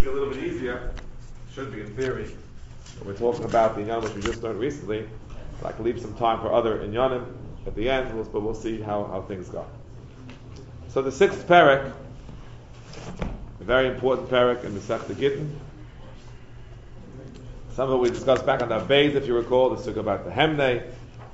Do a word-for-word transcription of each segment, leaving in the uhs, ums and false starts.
be a little bit easier. Should be in theory. When we're talking about the inyanim which we just learned recently, so I can leave some time for other inyanim at the end, we'll, but we'll see how, how things go. So the sixth parak, a very important parak in the Masechta Gittin. Some of it we discussed back on the Beis, if you recall, the sugya about the Hemnei.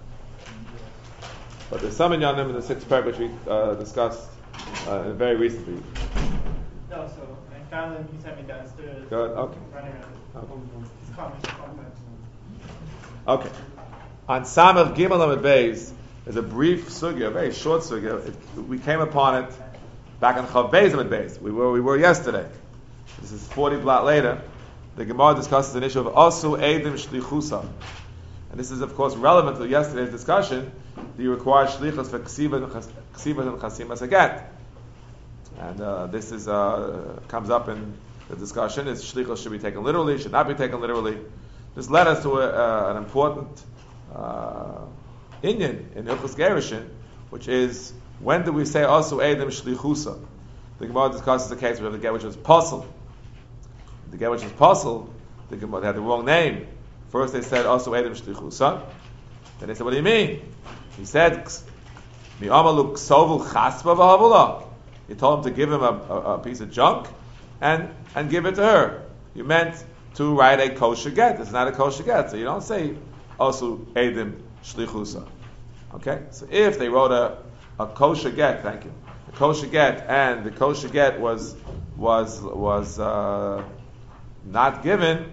But there's some inyanim in the sixth parak which we uh, discussed uh, very recently. No, so I found him, he sent me downstairs. Good, okay. Running around. He's coming, he's coming. Okay. On Samach Gimel Amud Beis, there's a brief sugya, a very short sugya. It, we came upon it back on Chav Beis Amud Beis. We were we were yesterday. This is forty blot later. The Gemara discusses an issue of Asu Eidim Shlichusa. And this is, of course, relevant to yesterday's discussion. Do you require shlichus for ksivas and chasimas again? And uh, this is uh, comes up in the discussion: is shlichus should be taken literally, should not be taken literally? This led us to a, uh, an important uh, inyan in Hilchos Gerushin, which is when do we say also Eidim Shlichusa? The Gemara discusses the case where the get which was puzzle. The get which was puzzle, the Gemara they had the wrong name. First they said also Eidim Shlichusa. Then they said, what do you mean? He said, "Mi'amalu ksovu chaspa v'havula." You told him to give him a, a, a piece of junk and and give it to her. You meant to write a kosher get. It's not a kosher get, so you don't say also Eidim Shlichusa. Okay, so if they wrote a, a kosher get, thank you, a kosher get, and the kosher get was was was uh, not given.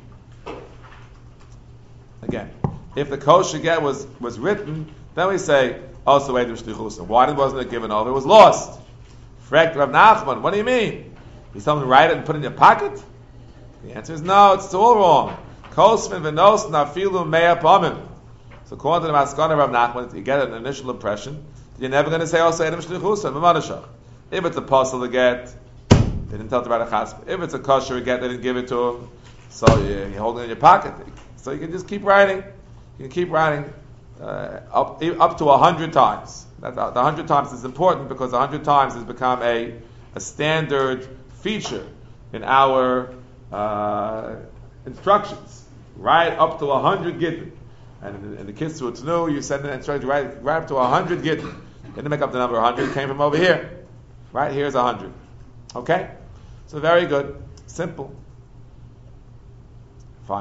Again, if the kosher get was, was written, then we say also Eidim Shlichusa. Why wasn't it given over? It was lost. Frekt Rav Nachman, what do you mean? You told him to write it and put it in your pocket? The answer is no, it's all wrong. Kosmin v'nos nafilu mea pamim. So according to the Maskana Rav Nachman, you get an initial impression, you're never going to say also Eidim Shlichusa, V'manashach. If it's a puzzle to get, they didn't tell to write a chasp. If it's a kosher get, they didn't give it to him, so you're holding it in your pocket. So you can just keep writing. You can keep writing uh, up up to a hundred times. That, the hundred times is important because a hundred times has become a a standard feature in our uh, instructions. Write up to a hundred gittin, and in, in the kids to new, you send an instruction to write, write up to a hundred gittin. You didn't make up the number a hundred. It came from over here. Right here's a hundred. Okay, so very good, simple, fine.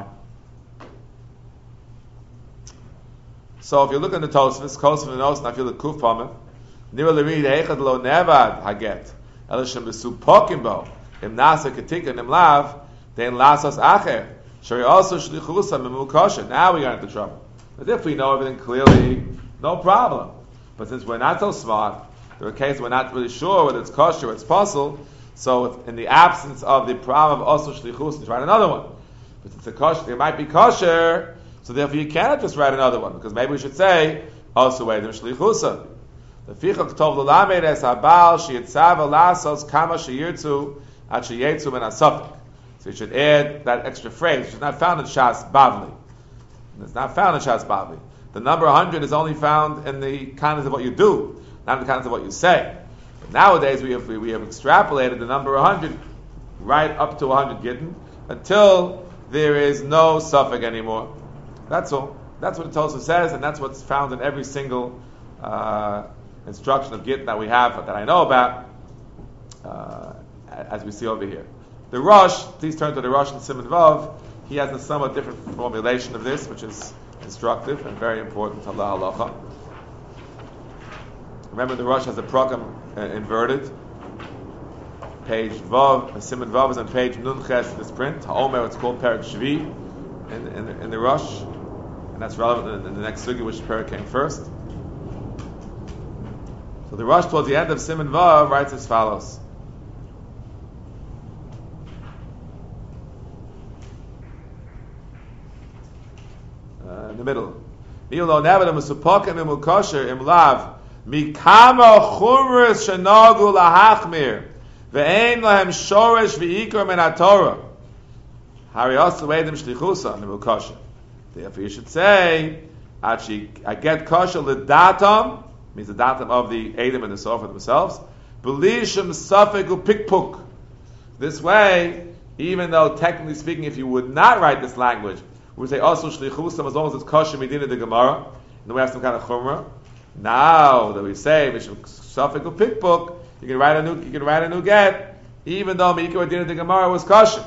So if you look at the Tosfos, Kosov and Os, and I feel the Kuf Pamim, Nira Lerid Eichad Lo Nevad Haget, Elishim Besu Pokimbo, Im Nasa Ketika Nim Lav, Dein Lasos Acher, Shari also Shlichusa Mimu Kosher. Now we got into trouble. But if we know everything clearly, no problem. But since we're not so smart, there are cases we're not really sure whether it's kosher or it's puzzle, so in the absence of the problem of also Shlichusa, write another one. But since it's kosher, it might be kosher, so therefore you cannot just write another one, because maybe we should say, also Eidim Shlichusa. The Fichach Tov L'Lamed Es Habal Sheyitzava Lasos Kama Sheyirtzu At Sheyetzu Men Asafik. So you should add that extra phrase, which is not found in Shas Bavli. It's not found in Shas Bavli. The number one hundred is only found in the context of what you do, not in the context of what you say. But nowadays we have we, we have extrapolated the number one hundred right up to one hundred gittin until there is no suffix anymore. That's all. That's what the Tosfos says, and that's what's found in every single uh, instruction of Gittin that we have, that I know about, uh, as we see over here. The Rosh, please turn to the Rosh in Siman Vav. He has a somewhat different formulation of this, which is instructive and very important to Allah halacha. Remember, the Rosh has a program uh, inverted. Page Vav, Siman Vav is on page Nun Ches in this print. Ha'omer, it's called Perak Shvi in, in, in the Rosh. And that's relevant in the next sugi, which Perak came first. So the Rosh towards the end of Siman Vav writes as follows. Uh, in the middle. Milo never musupokem im kosher im lav mikama chumras shenagu lahachmir ve'ein lahem shoresh ve'ikar min haTorah hari also eidim shlichusa im kosher. Therefore, you should say, actually, I get kosher l'datam, means the datam of the eidim and the sofer themselves. Belishim safek upikpuk. This way, even though technically speaking, if you would not write this language, we would say also shlichusam as long as it's kosher medina de Gemara, and then we have some kind of chumrah. Now that we say mishum safek pikpuk, you can write a new you can write a new get, even though meikar medina de Gemara was kosher.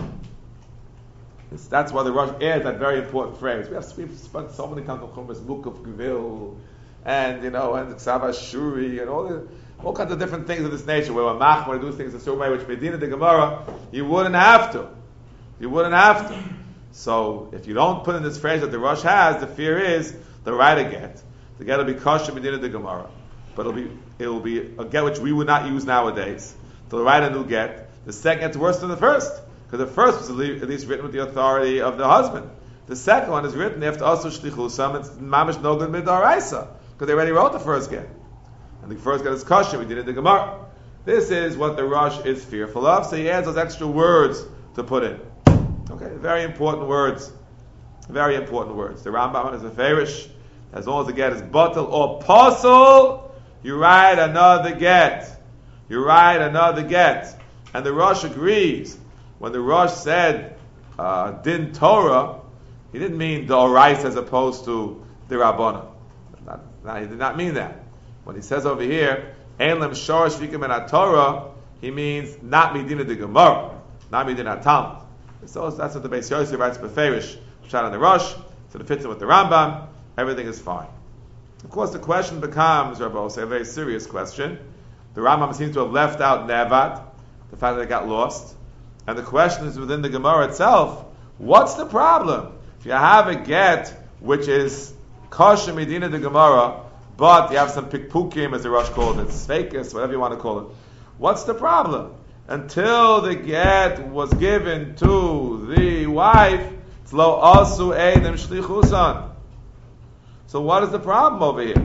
It's, that's why the Rosh adds that very important phrase. We have we've spent so many times on chumras, mukaf gvil, and you know, and ksava shuri, and all the all kinds of different things of this nature, where a mach want to do things a certain way, which medina de Gemara you wouldn't have to. You wouldn't have to. So if you don't put in this phrase that the Rosh has, the fear is the right a get. The get will be kosher medina de Gemara, but it'll be it'll be a get which we would not use nowadays. To write a new get, the second get's worse than the first, because the first was at least written with the authority of the husband. The second one is written after also shlichusam. It's mamish no good midaraisa, because they already wrote the first get. And the first get is kosher, we did it in the Gemara. This is what the Rosh is fearful of, so he adds those extra words to put in. Okay, very important words. Very important words. The Rambam is a farish. As long as the get is batal or pasul, you write another get. You write another get. And the Rosh agrees. When the Rosh said uh, din Torah, he didn't mean the Orais as opposed to the Rabbana. Not, not, he did not mean that. When he says over here, Ein lem shorosh fikim en Torah, he means not medina de Gemara, not medina Talmud. So that's what the Beis Yosef writes beferish, shot on the Rosh, so it fits in with the Rambam. Everything is fine. Of course, the question becomes, Rabbi, say a very serious question. The Rambam seems to have left out Nevad, the fact that it got lost, and the question is within the Gemara itself. What's the problem if you have a get which is kosher medina de Gemara, but you have some pikpukim, as the Rosh called it, sfeikis, whatever you want to call it? What's the problem? Until the get was given to the wife, it's lo asu edim shlichusan. So what is the problem over here?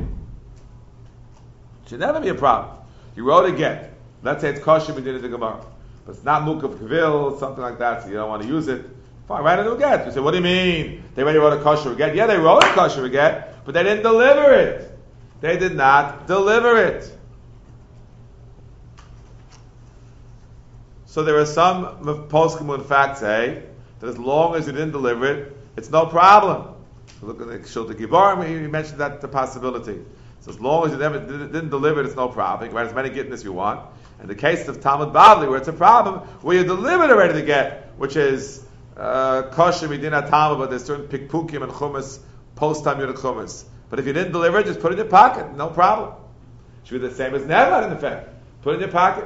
It should never be a problem. You wrote a get. Let's say it's kosher medina de Gemara, but it's not mukav kvil, something like that, so you don't want to use it. Fine, write a new get. You say, what do you mean? They already wrote a kosher get. Yeah, they wrote a kosher get, but they didn't deliver it. They did not deliver it. So there are some poskim who in fact say that as long as you didn't deliver it, it's no problem. So look at the Shulta Giborim, he mentioned that the possibility. So as long as you never didn't deliver it, it's no problem. You can write as many gittin as you want. In the case of Talmud Bavli, where it's a problem, where you delivered already the get, which is uh, kosher medina Talmud, but there's certain pikpukim and chumas, post-time unit chumas. But if you didn't deliver it, just put it in your pocket, no problem. It should be the same as never in effect. Put it in your pocket.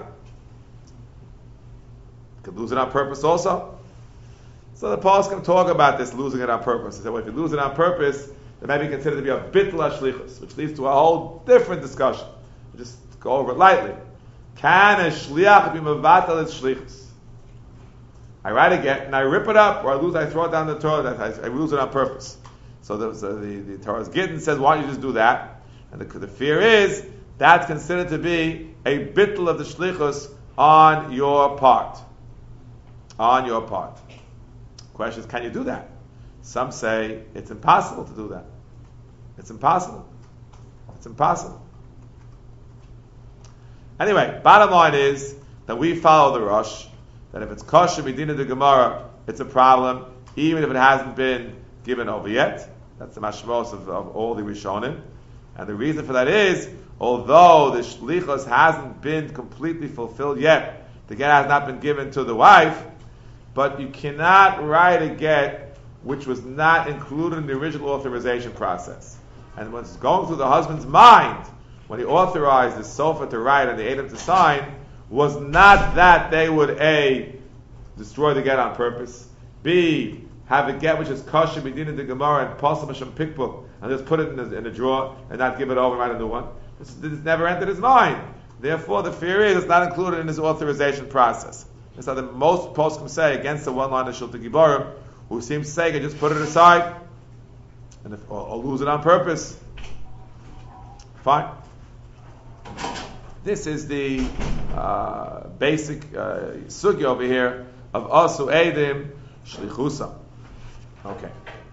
You could lose it on purpose also. So the Paul's can talk about this, losing it on purpose. He said, well, if you lose it on purpose, then maybe considered to be a bittul shlichus, which leads to a whole different discussion. We'll just go over it lightly. Can a shliach be mevatel its shlichus? I write a get and I rip it up, or I lose, I throw it down the Torah, I, I lose it on purpose. So the, so the, the Torah's Gittin says, why don't you just do that? And the, the fear is, that's considered to be a bittul of the shlichus on your part. On your part. Question is, can you do that? Some say it's impossible to do that. It's impossible. It's impossible. Anyway, bottom line is that we follow the Rosh, that if it's kosher medina de Gemara, it's a problem, even if it hasn't been given over yet. That's the mashmos of, of all the Rishonim. And the reason for that is, although the shlichus hasn't been completely fulfilled yet, the get has not been given to the wife, but you cannot write a get which was not included in the original authorization process. And what's going through the husband's mind when he authorized the sofa to write and the Adam to sign was not that they would A, destroy the get on purpose, B, have a get which is kosher medina de Gemara and possible mishum pikpuk, and just put it in a, in a drawer and not give it over and write a new one. This, this never entered his mind. Therefore, the fear is it's not included in his authorization process. That's how the most poskim say against the one line of Shulta Giborim, who seems to say, "Can just put it aside and if, or, or lose it on purpose." Fine. This is the uh, basic uh, sugya over here of asu edim shlichusa. Okay.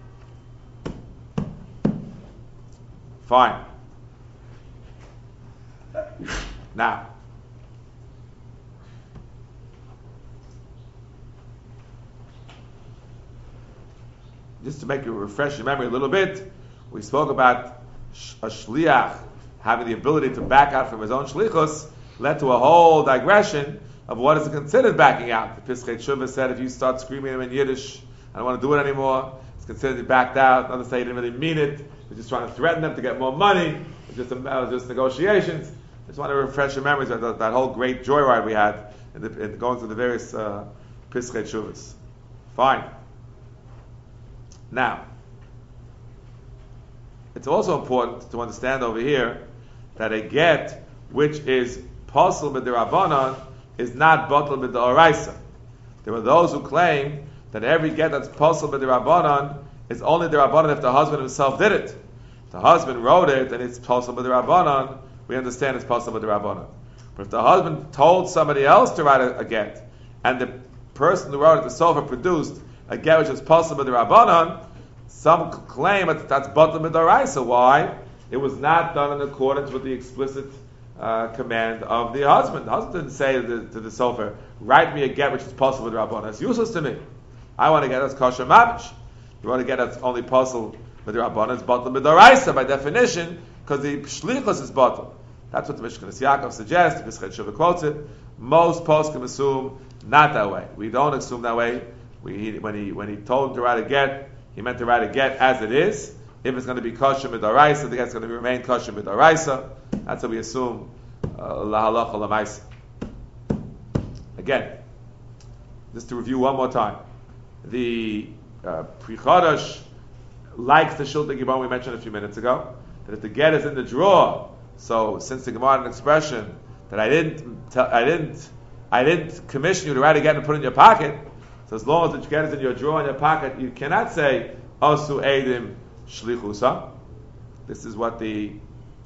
Fine. Now, just to make you refresh your memory a little bit, we spoke about sh- a shliach having the ability to back out from his own shlichus, led to a whole digression of what is considered backing out. The Pischei Teshuvah said if you start screaming in Yiddish, I don't want to do it anymore, it's considered you backed out. Others say you didn't really mean it, you're just trying to threaten them to get more money, it's just, uh, just negotiations. I just want to refresh your memories of that, that whole great joyride we had in, the, in going through the various uh, Pischei Teshuvahs. Fine. Now, it's also important to understand over here that a get which is posel b'derabbanan is not batel b'deoraisa. There are those who claim that every get that's posel b'derabbanan is only derabbanan if the husband himself did it. If the husband wrote it and it's posel b'derabbanan, we understand it's posel b'derabbanan. But if the husband told somebody else to write a, a get, and the person who wrote it, the sofa, produced a get which is posel b'derabbanan, some claim that that's batel b'deoraisa. Why? It was not done in accordance with the explicit uh, command of the husband. The husband didn't say to the, to the sofer, write me a get which is posel b'derabbanan. It's useless to me. I want to get that's kosher mamish. You want to get that's only posel b'derabbanan. It's batel b'deoraisa by definition, because the shlichus is batel. That's what the Mishkanas Yaakov suggests. The Pischei Teshuvah quotes it. Most poskim assume not that way. We don't assume that way. We, he, when he when he told him to write a get, he meant to write a get as it is. If it's going to be kosher midaraisa, the get's going to remain kosher midaraisa. That's what we assume. La halacha lamaisa. Again, just to review one more time, the uh, Pri Chodesh likes the Shulchan Gibon we mentioned a few minutes ago, that if the get is in the drawer, so since the Gemara had an expression that I didn't, tell, I didn't, I didn't commission you to write a get and put it in your pocket. So as long as the get is in your drawer in your pocket, you cannot say Asu Eidim Shlichusa. This is what the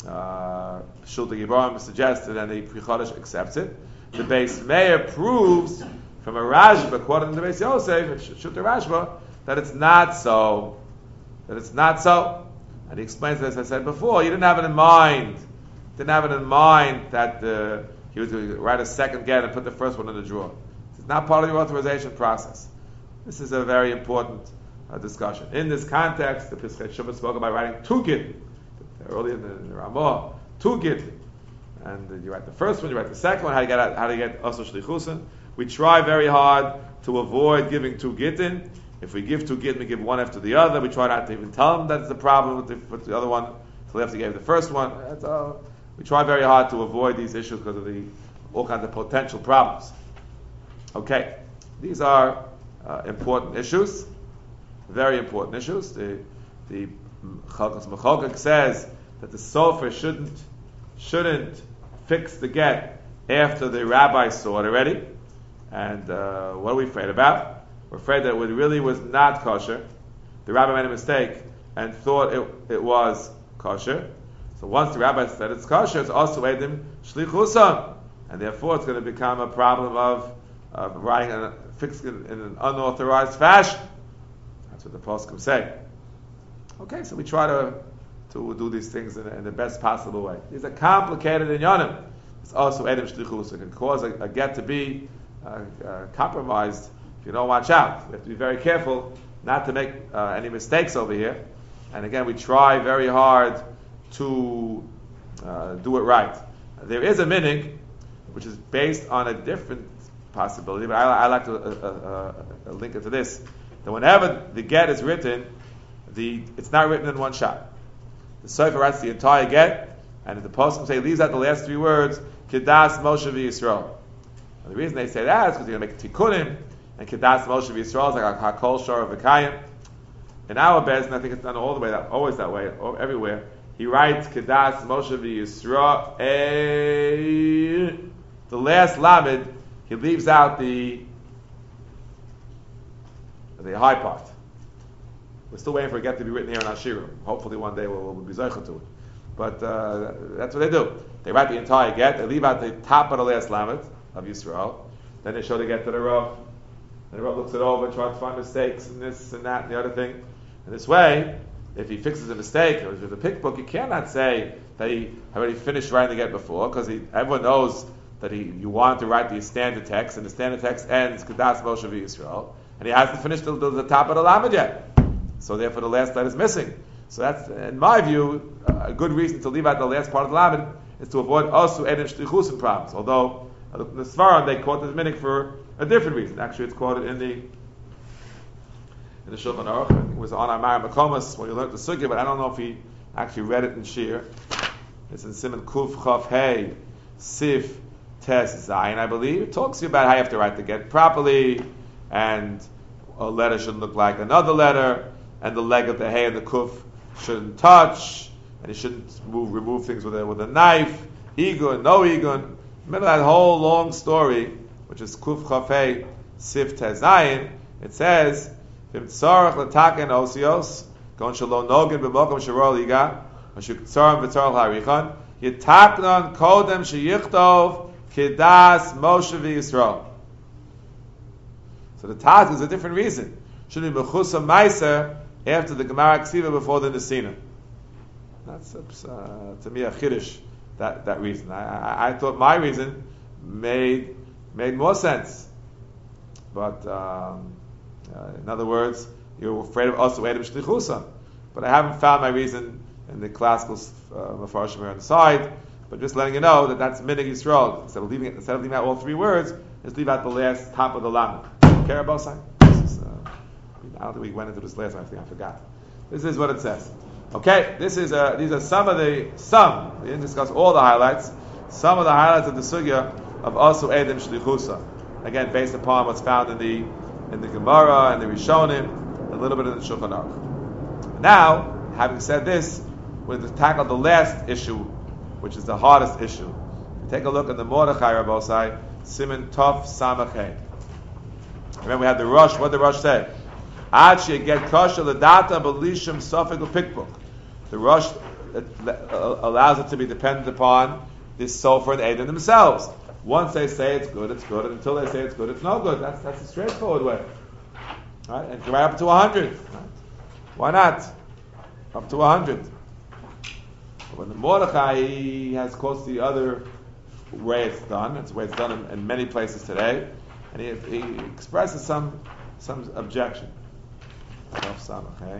uh, Shulchan Gibon suggested, and the Pri Chodesh accepts it. The Beis Meir proves from a Rashba, according to the Beis Yosef, Shulchan Rashba, that it's not so. That it's not so. And he explains, as I said before, he didn't have it in mind. Didn't have it in mind that uh, he was going to write a second get and put the first one in the drawer. It's not part of the authorization process. This is a very important uh, discussion. In this context, the Pischei Teshuvah spoke about writing two gittin. Earlier in the, in the Ramah, two gittin. And uh, you write the first one, you write the second one, how do you get, how do you get Asu Shlichusin? We try very hard to avoid giving two gittin. If we give two gittin, we give one after the other. We try not to even tell them that's the problem with the, with the other one until after you gave the first one. That's all. We try very hard to avoid these issues because of the all kinds of potential problems. Okay, these are uh, important issues, very important issues. The the Chalkas Mechokek says that the sofer shouldn't shouldn't fix the get after the rabbi saw it already. And uh, what are we afraid about? We're afraid that it really was not kosher. The rabbi made a mistake and thought it it was kosher. So once the rabbi said it's kosher, it's also edim shlichusam, and therefore it's going to become a problem of, of writing and fixing it in an unauthorized fashion. That's what the poskim say. Okay, so we try to to do these things in, in the best possible way. These are complicated in yonim. It's also edim shlichus. It can cause a, a get to be uh, uh, compromised if you don't watch out. We have to be very careful not to make uh, any mistakes over here. And again, we try very hard to uh, do it right. There is a minig which is based on a different possibility, but I, I like to uh, uh, uh, link it to this: that whenever the get is written, the it's not written in one shot. The sofer writes the entire get, and the poskim say leaves out the last three words, Kedas Moshe v'Yisrael. And the reason they say that is because they're going to make tikkunim, and Kedas Moshe v'Yisrael is like a Hakol Shor of V'Kayim. In our Bez, and I think it's done all the way, that, always that way, everywhere. He writes Kedas Moshe v'Yisrael. The last lamed, he leaves out the the high part. We're still waiting for a get to be written here in Ashiru. Hopefully one day we'll, we'll be zeicha to it. But uh, that's what they do. They write the entire get. They leave out the top of the last lamed of Yisrael. Then they show the get to the Rav. And the Rav looks it over, tries to find mistakes and this and that and the other thing. And this way, if he fixes a mistake or with a pick book, he cannot say that he already finished writing the get before, because everyone knows that he you want to write the standard text, and the standard text ends Kedas Moshe v'Yisrael, and he hasn't finished the, the, the top of the lamed yet. So therefore the last letter is missing. So that's, in my view, a good reason to leave out the last part of the Lamed is to avoid also Edom Shlichusim problems. Although uh, the Svaran, they quote the Minik for a different reason. Actually, it's quoted in the in the Shulchan Aruch. I think it was on our Mara Makomas when you learned the Sugya, but I don't know if he actually read it in Shir. It's in Simon Kuf Chav Hey Sif Tes Zayin, I believe. It talks to you about how you have to write the get properly, and a letter shouldn't look like another letter, and the leg of the Hey and the Kuf shouldn't touch, and you shouldn't move, remove things with a, with a knife, Igun, no Igun. In the middle of that whole long story, which is Kuf Chafei Sif Tezayin, it says, Vim Tzarech L'taken Osios, Gon Shalom Nogin B'mokom Sharol Liga, Ashuk Tzarim V'Tzarech L'Arichon, Yitaknon Kodem Sheyichtov Kedas Moshe V'Yisrael. So the Taz is a different reason. Should be Mechusa Meiser after the Gemara Ksiva before the Nesina. That's uh, to me a chiddush, that, that reason. I, I, I thought my reason made made more sense. But um, uh, in other words, you're afraid of also Edom Shlichusa. But I haven't found my reason in the classical uh, Mefarshim here on the side. But just letting you know that that's Minig Yisrael. Instead of leaving it, instead of leaving out all three words, just leave out the last top of the Lamed. Care about sign? I don't think we went into this last time. I think I forgot. This is what it says. Okay, this is uh, these are some of the some. We didn't discuss all the highlights. Some of the highlights of the sugya of also Edom Shlichusa. Again, based upon what's found in the in the Gemara and the Rishonim, a little bit in the Shulchan Aruch. Now, having said this, we're going to tackle the last issue, which is the hardest issue. Take a look at the Mordechai Rabbosai, Siman Tov Samachay. Remember, we had the Rosh. What did the Rosh say? Ad you get kosher the data belishim sofik pikbuk. The Rosh allows it to be dependent upon this sulfur and Edom themselves. Once they say it's good, it's good, and until they say it's good, it's no good. That's that's a straightforward way, right? And right up to a hundred. Right? Why not? Up to a hundred. When the Mordechai has close to the other way it's done, that's the way it's done in, in many places today, and he, he expresses some some objection. Okay.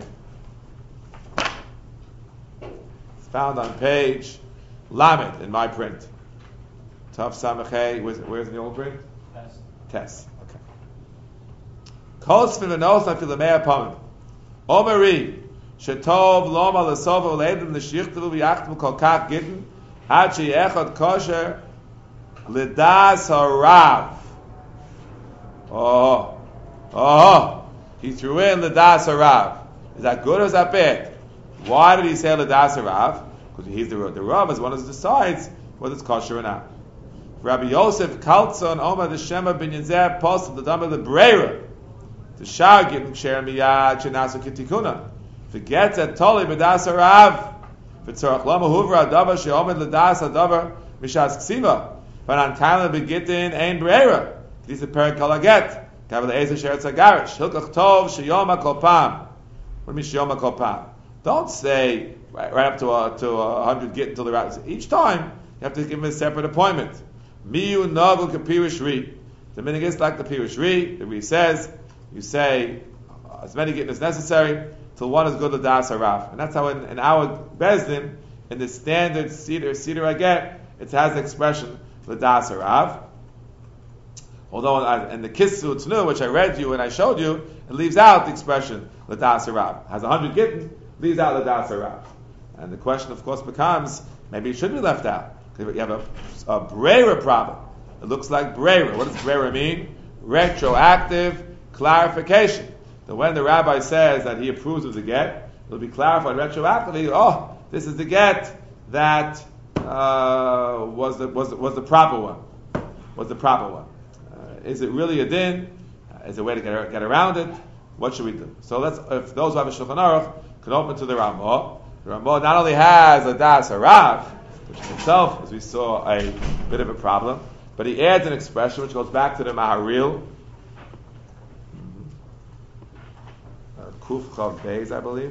It's found on page Lamed in my print. Tav Samachay, where's, where's in the old print? Tess. Tess. Okay. Kos v'venos afilamei apamim. Omeri shetov loma l'sova l'edim l'shichtavu v'yachtavu kol kach gittin ad she'echad kosher l'das harav. Oh. Oh. He threw in l'das harav. Is that good or is that bad? Why did he say l'das harav? Because he's the the Rav is one who decides whether it's kosher or not. Rabbi Yosef Kaltzon Omar the Shema ben Yezeh posted the dama the Breira. The Shah giving share miyad shenasu kitikuna. Forget that totally b'das harav. V'tzorach lama huvra adavar she'omed l'das adavar mishas ksiva. But on time begitin ein Breira. These are perik kalaget. Kabel ezer sheretz agarish. Hilkach tov sheyoma kol pam. What do you mean sheyoma kol pam? Don't say right, right up to a, to a hundred git until the rat. Each time you have to give him a separate appointment. Miyu nagu kapirish ri. The meaning is like the pirish ri. The ri says you say uh, as many git as necessary till one is good to das harav, and that's how in, in our bezdin in the standard cedar cedar I get it has the expression l'das harav. Although in the Kisu Tznu, which I read to you and I showed you, it leaves out the expression l'das harav. Has a hundred gittin, leaves out l'das harav. And the question, of course, becomes maybe it should be left out. You have a, a Breira problem. It looks like Breira. What does Breira mean? Retroactive clarification. That when the rabbi says that he approves of the get, it'll be clarified retroactively. Oh, this is the get that uh, was the was the, was the proper one. Was the proper one. Uh, is it really a din? Uh, is there a way to get, get around it? What should we do? So let's, if those who have a Shulchan Aruch can open to the Ramah. The Ramah not only has a das harav, which in itself, as we saw, a bit of a problem, but he adds an expression which goes back to the Maharil, uh, Kuf Chav Beis, I believe.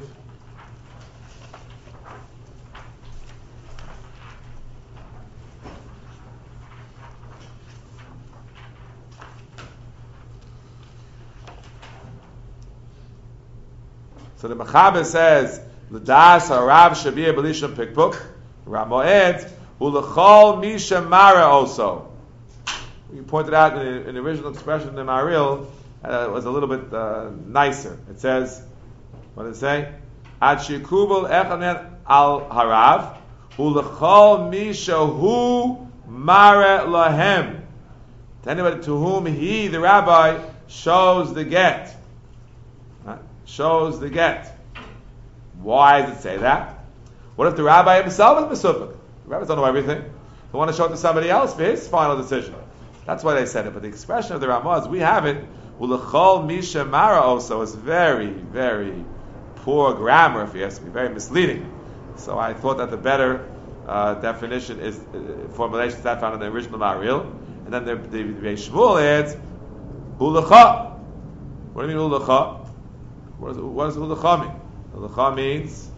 So the Mechaber says, L'das harav shabir b'lishon pikpuk, Ramoed, u'lechol misha mara also. You pointed out in the, in the original expression in the Maril, uh, it was a little bit uh, nicer. It says, what does it say? Ad shikubel echanen al harav, u'lechol misha hu mara lahem. To anybody to whom he, the rabbi, shows the get. Right? Shows the get. Why does it say that? What if the rabbi himself is mesupik? The rabbis don't know everything. They want to show it to somebody else for his final decision. That's why they said it. But the expression of the Ramah, we have it, Ulechol Misha Mara also, is very, very poor grammar, if you ask me, very misleading. So I thought that the better uh, definition is uh, formulation that found in the original Maril. And then the, the, the Shmuel adds, Ulecha. What do you mean Ulecha? What does, what does Ulecha mean? Ulecha means,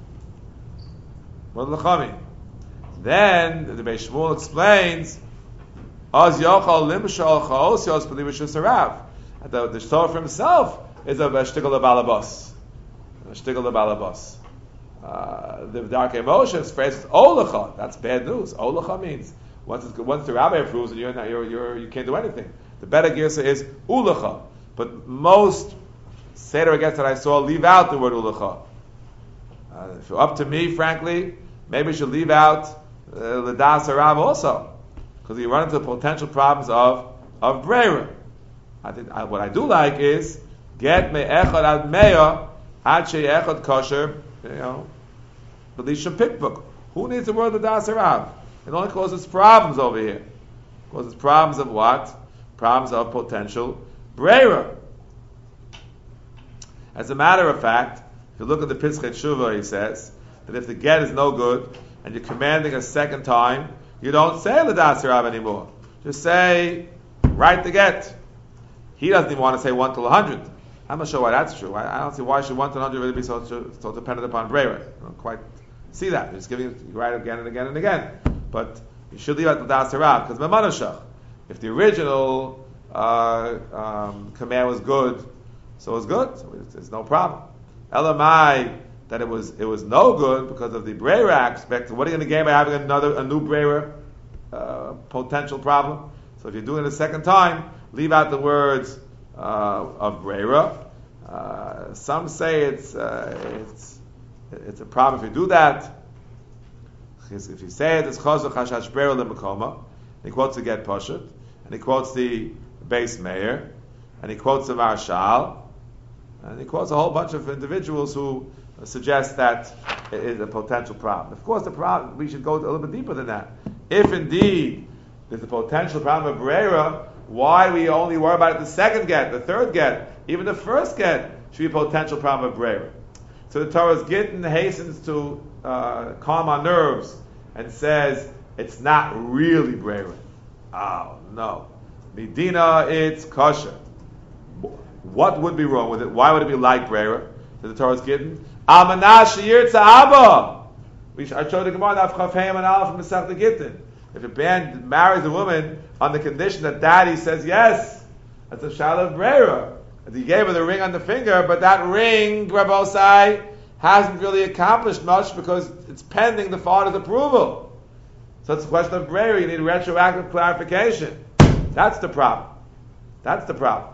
what does Ulecha mean? Then the Beis Shmuel explains, Az yochal limshal chaosios b'livishus harav. The the Torah for himself is a shtickle of balabos, a shtickle of balabos. Uh, the Darkei Moshe's phrase is olacha. That's bad news. Olacha means once it's, once the rabbi approves and you're not, you're, you're, you can't do anything. The better girsa is ulacha, but most Seder against that I saw leave out the word ulacha. Uh, if you're up to me, frankly, maybe we should leave out uh, the das harav also, because you run into the potential problems of of breira. I think I, what I do like is get me echad ad meya ad she echad kosher. You know, b'lishon pikpuk. Who needs the word the das harav? It only causes problems over here. It causes problems of what? Problems of potential breira. As a matter of fact, if you look at the Pischei Tshuva, he says that if the get is no good and you're commanding a second time, you don't say l'das harav anymore. Just say, write the get. He doesn't even want to say one till a hundred. I'm not sure why that's true. I, I don't see why should one till a hundred really be so, so dependent upon breira. I don't quite see that. You're just giving it, you write it again and again and again. But you should leave out l'das harav because memanashach. If the original uh, um, command was good, so it was good. So there's no problem. Elamai that it was it was no good because of the breira aspect. So what are you going to gain by having another a new breira uh, potential problem? So if you're doing it a second time, leave out the words uh, of breira. Uh, some say it's uh, it's it's a problem if you do that. If you say it, it's chazuk hashash breira lemekoma. He quotes the get pashut, and he quotes the base mayor, and he quotes the marshal. And he quotes a whole bunch of individuals who suggest that it is a potential problem. Of course, the problem, we should go a little bit deeper than that. If indeed there's a potential problem of breira, why we only worry about the second get, the third get, even the first get should be a potential problem of breira. So the Torah's Gittin hastens to uh, calm our nerves and says it's not really breira. Oh no, Medina, it's kosher. What would be wrong with it? Why would it be like breira that the Torah's given? Almanash yirtza abba. I showed the Gemara Daf Chaf Hey and Aleph from Masechta Gittin. If a man marries a woman on the condition that daddy says yes, that's a shal of breira. And he gave her the ring on the finger, but that ring, Rabbi Osai, hasn't really accomplished much because it's pending the father's approval. So it's a question of breira. You need retroactive clarification. That's the problem. That's the problem.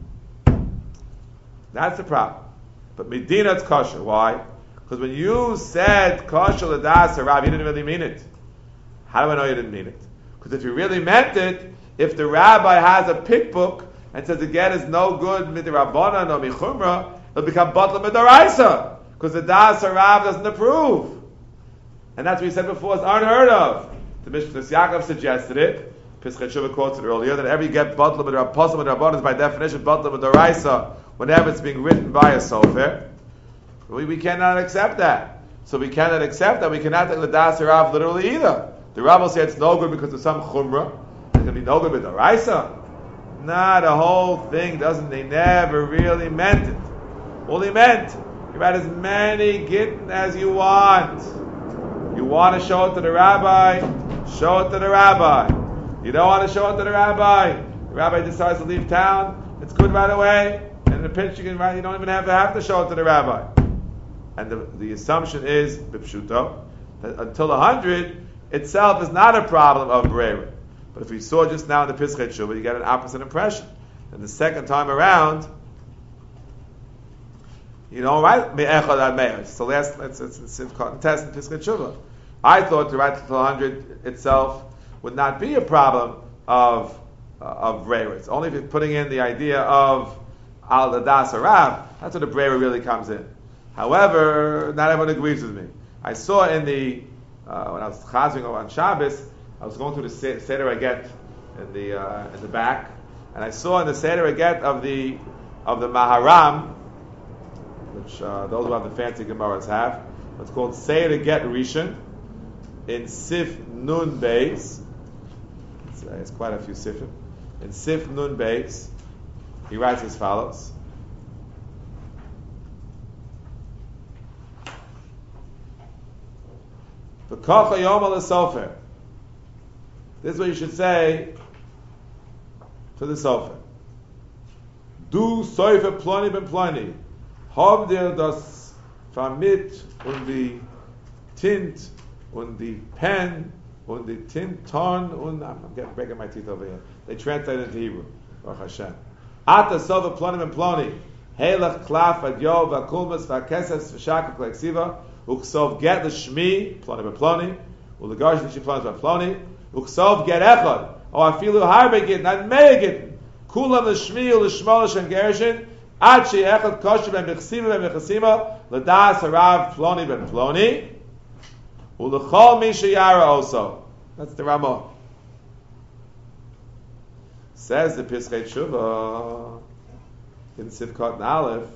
That's the problem. But Medina, it's kosher. Why? Because when you said kosher l'das harav, you didn't really mean it. How do I know you didn't mean it? Because if you really meant it, if the rabbi has a pikbook and says the get is no good midirabbanan or michumra, it'll become batla midaraisa. Because the das harav doesn't approve. And that's what we said before, it's unheard of. The Mishnah Yaakov suggested it. Pischei Tshuva quotes it earlier, that every get batla midirabbanan is by definition batla midaraisa whenever it's being written by a sofer. We, we cannot accept that. So we cannot accept that. We cannot take the das harav literally either. The Rambam said it's no good because of some chumrah. It's going to be no good with the raisa. Nah, the whole thing doesn't, they never really meant it. All he meant, you write as many gittin as you want. You want to show it to the rabbi, show it to the rabbi. You don't want to show it to the rabbi, the rabbi decides to leave town, it's good right away. And in a pinch, you can write. You don't even have to have to show it to the rabbi. And the, the assumption is b'pshuto that until a hundred itself is not a problem of brera. But if we saw just now in the Pischei Tshuva, you get an opposite impression. And the second time around, you don't write me'echad ad me'er. So last, let's it's, it's, it's called test in Pischei Tshuva. I thought to write till a hundred itself would not be a problem of uh, of brera. It's only if you're putting in the idea of al dadas harav. That's where the brera really comes in. However, not everyone agrees with me. I saw in the uh, when I was chazing on Shabbos, I was going through the Seder Aget in the uh, in the back, and I saw in the Seder Aget of the of the Maharam, which uh, those who have the fancy Gemaras have, what's called Seder Aget Rishon in Sif Nun Beis. It's, uh, it's quite a few sifim. In Sif Nun Beis, he writes as follows. V'kocha yom al sofer. This is what you should say to the sofer. Du sofer ploni ben ploni. Hab dir das vermit und die Tint und die Pen und die Tinton und I'm getting breaking my teeth over here. They translate it into Hebrew. Baruch Hashem. Ata sofer ploni ben ploni. Heilach klaf ad yo v'akulmas v'akesef v'shakak l'eksiva. Uksov get the shmi ploni beploni, ulegarsh the shploni beploni. Uksov get echad. Oh, I feel harbe get not may get. Kulam the shmi ulishmolish and gershin. Ad she echad kosher ben bechsima ben bechsima ledas harav ploni ben ploni. Ulechol mi sheyara also. That's the Ramah. Says the Pischei Tshuva in Sivkot Aleph.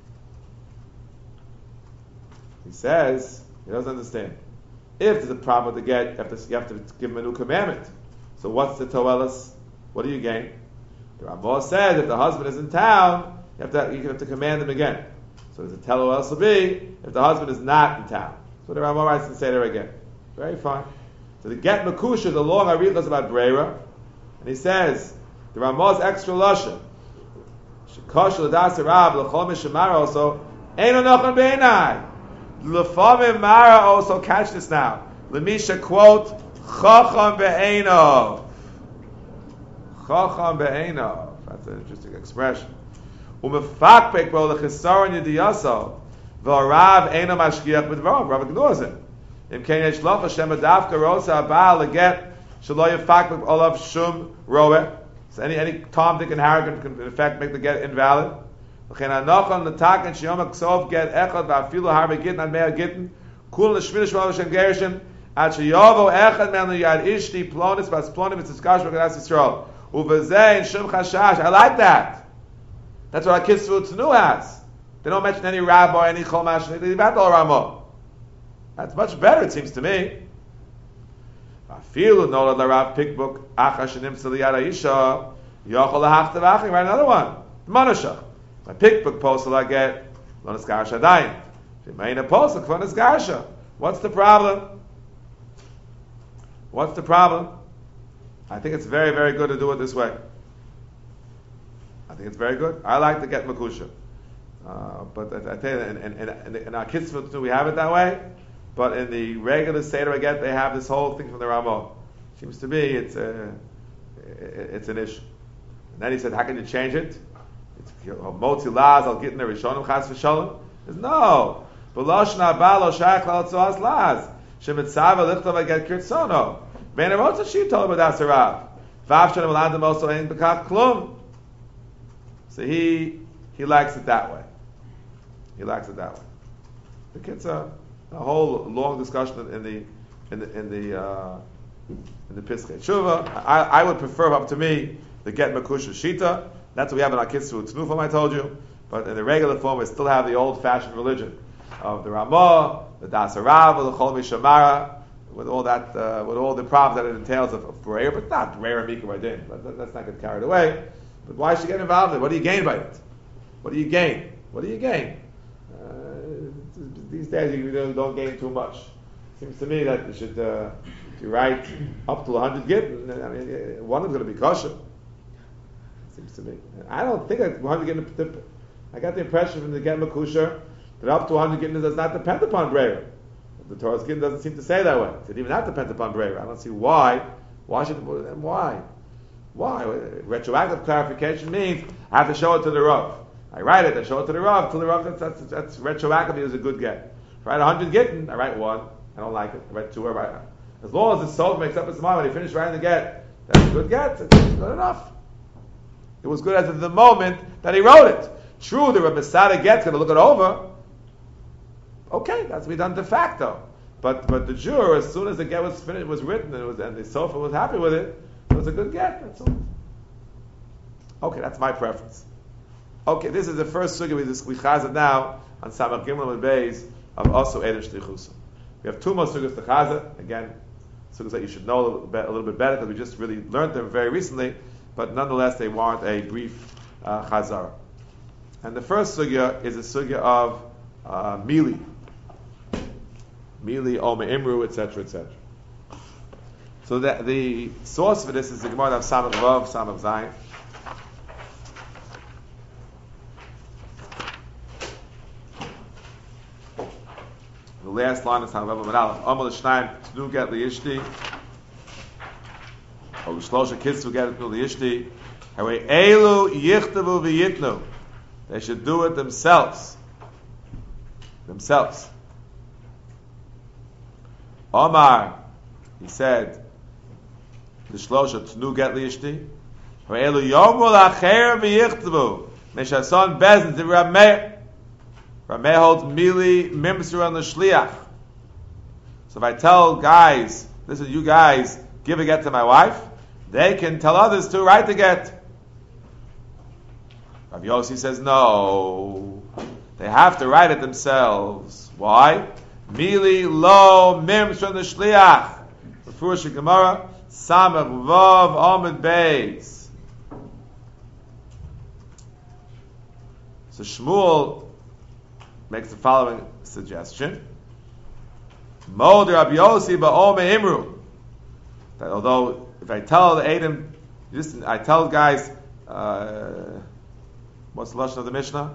He says, he doesn't understand. If there's a problem with the get, you have to, you have to give him a new commandment. So what's the toelis? What do you gain? The Ramah says if the husband is in town, you have to, you have to command him again. So there's a telos will be if the husband is not in town. So the Ramah writes in Seder again. Very fine. So the get makusha, the long arichas about brera, and he says the Ramah's extra lashon. Shekosher l'das harav l'chol mishamara also eino nochon beinai. L'famim Mara also, catch this now. Lemisha quote, Chacham be'enov. Chacham be'enov. That's an interesting expression. Umefakpek bo l'chisaron yediyaso. V'arav eino mashkiach b'dvarav. Rav ignores it. Im ken yesh loch Hashem adavka rosa abal leget shelo yefakpek olav shum roeh. So any, any Tom, Dick, and Harry can, can in effect make the get invalid. L'chein anochon l'tak and shiyom ksov get echad v'afilu harbe gittin ad mea gittin kul l'shminish v'alav shem gerishin ad sheyovo echad men l'yad ishti plonis v'as plonim v'tzizkash v'gadas Yisrael u'v'zeh in shum chashash. I like that. That's what our kids food Tznu has. They don't mention any rabbi, any chomash, they leave out all Ramah. That's much better, it seems to me. Afilu nolad l'rav pikbuk achash nimtza l'yad ha'isha yochol l'hachtav achim. Write another one. Manashach. My pickbook postal I get lo nisgarsha dayin. If you made a postal for nisgarsha, what's the problem? What's the problem? I think it's very, very good to do it this way. I think it's very good. I like to get makusha, uh, but I, I tell you, in, in, in, in our kids' we have it that way. But in the regular Seder I get, they have this whole thing from the Ramah. Seems to me it's a, it's an issue. And then he said, how can you change it? Motzi laz al gittin rishonim chas v'sholem. There's no. B'loshn haba lo shayach l'altzoas laz. Shemitzav lichtav aget kirtzono. Ben erotza shitol b'das harav. Vav shonim l'adam also ein b'kach klum. So he he likes it that way. He likes it that way. The kids are a whole long discussion in the in the in the uh, in the Pischei Tshuva. I, I would prefer up to me the get makusha shita. That's what we have in our kids through Tznu form, I told you. But in the regular form, we still have the old-fashioned religion of the Ramah, the Das Harav, the Chol Mishamara, with all that, uh, with all the problems that it entails of, of prayer, but not prayer and Mika Radin. But let's not get carried away. But why should you get involved in it? What do you gain by it? What do you gain? What do you gain? Uh, these days, you don't, don't gain too much. Seems to me that you should, uh, if you write up to one hundred git, I mean, one of them is going to be kosher. Seems to me. I don't think that one hundred git, I got the impression from the Get Makusher that up to one hundred gittin does not depend upon Breira. The Torah's gittin doesn't seem to say that way. It even not depend upon Breira. I don't see why. Why should why? Why? Retroactive clarification means I have to show it to the Rav. I write it, I show it to the Rav, to the Rav, that's, that's, that's retroactively is a good get. If I write one hundred gittin, I write one, I don't like it. I write two, I write as long as the soul makes up its mind when he finished writing the get, that's a good get, it's good enough. It was good as of the moment that he wrote it. True, the Rebbe Sada get's going to look it over. Okay, that's to be done de facto. But but the juror, as soon as the get was finished, was written, and, it was, and the sofa was happy with it, it was a good get, that's all. Okay, that's my preference. Okay, this is the first sugya we we chazed now on Samach Gimel and Beis of also Eden Shlichusa. We have two more sugyas to chazed. Again, sugyas that you should know a little bit, a little bit better because we just really learned them very recently. But nonetheless, they warrant a brief uh, chazara. And the first sugya is a sugya of uh, mili, mili, ome imru, et cetera, et cetera. So the, the source for this is the Gemara of Samach Vav, Samach Zayin. The last line is Samach Vav Aleph. Amal Shnayim Tnu Get Liyishti. Or Shlosha Kids to Get Liyishti. Haway Elu Yichtavu V'Yitnu. They should do it themselves. Themselves. Omar, he said, the Shlosha Tnu Get Liyishti. Haway Elu Yomul Acher V'Yichtavu. Meshason Bezin to Rameh. Rameh holds mili mimsur on the shliach. So if I tell guys, listen, you guys, give a get to my wife, they can tell others to write the get. Rav Yossi says no, they have to write it themselves. Why? Mili lo mimsur on the shliach. Refuah Gemara Samach Vav Amud Beis. So Shmuel makes the following suggestion: Mod Rabbi Yossi ba'ome imru. That although if I tell the Adam, listen, I tell guys, uh, what's the lashon of the Mishnah?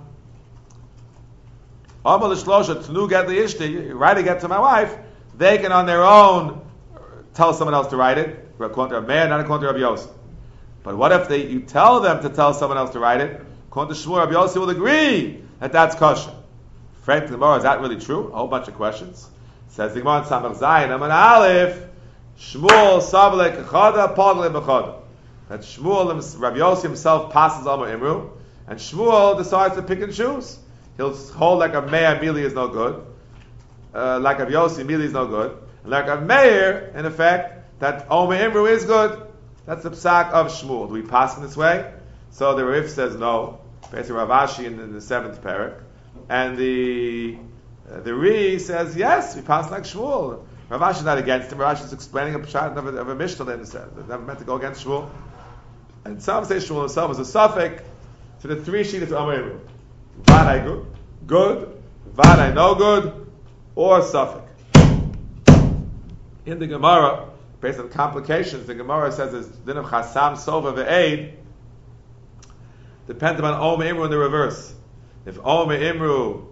Amal l'shlosha tnu get liyishti. Write a get to my wife. They can on their own tell someone else to write it. According to a man, not according to Rabbi Yossi. But what if they you tell them to tell someone else to write it? According to Shmuel, Rabbi Yossi will agree that that's kosher. Frank the Gemara, is that really true? A whole bunch of questions. Says the Gemara in Samach Zayin, Aman Aleph, Shmuel Savle Kechada, Pagle Bechada. That Shmuel, Rabbi Yossi himself passes Amar Imru, and Shmuel decides to pick and choose. He'll hold like a Meir, Mili is no good. Uh, like Rabbi Yossi, Mili is no good. And like a Meir, in effect, that Omer Imru is good. That's the psak of Shmuel. Do we pass in this way? So the Rif says no. Basically Rav Ashi in, in the seventh parak. And the uh, the Ri says, yes, we pass like Shmuel. Rav Ashi is not against him. Rav Ashi is explaining a pshat of a, of a Mishnah that said. They're never meant to go against Shmuel. And some say Shmuel himself is a suffix to the three sheet of Amar Imru. Vadai good, good, Vadai no good, or suffix. In the Gemara, based on complications, the Gemara says it's din of Chasam Sova ve'eid, depends on Omer Imru in the reverse. If Omer Imru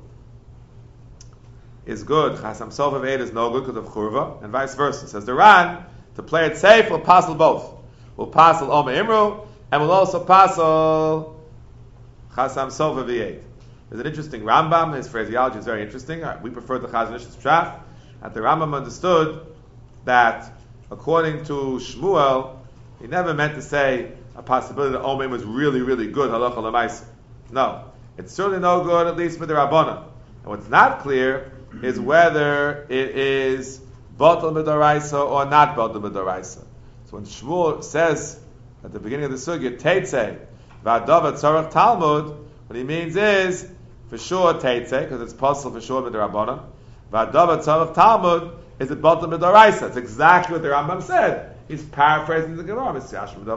is good, Chasam Sova ve'eid is no good because of Churva, and vice versa. It says the Ran, to play it safe, will passel both. Will passel Omer Imru, and will also passel Chasam Sova ve'eid. There's an interesting Rambam, his phraseology is very interesting. We prefer the Chazon Ish's Pshat. That the Rambam understood that according to Shmuel, he never meant to say a possibility that Omer was really, really good, halacha l'maisa. No. It's certainly no good, at least for the Rabbanan. And what's not clear is whether it is batal b'doraisa or not batal b'doraisa. So when Shmuel says at the beginning of the sugya, Teitzei, v'adav tzarech Talmud, what he means is, for sure Teitzei, because it's possible for sure b'derabbanan, v'adav tzarech Talmud, is it batal b'doraisa? It's exactly what the Rambam said. He's paraphrasing the Gemara. This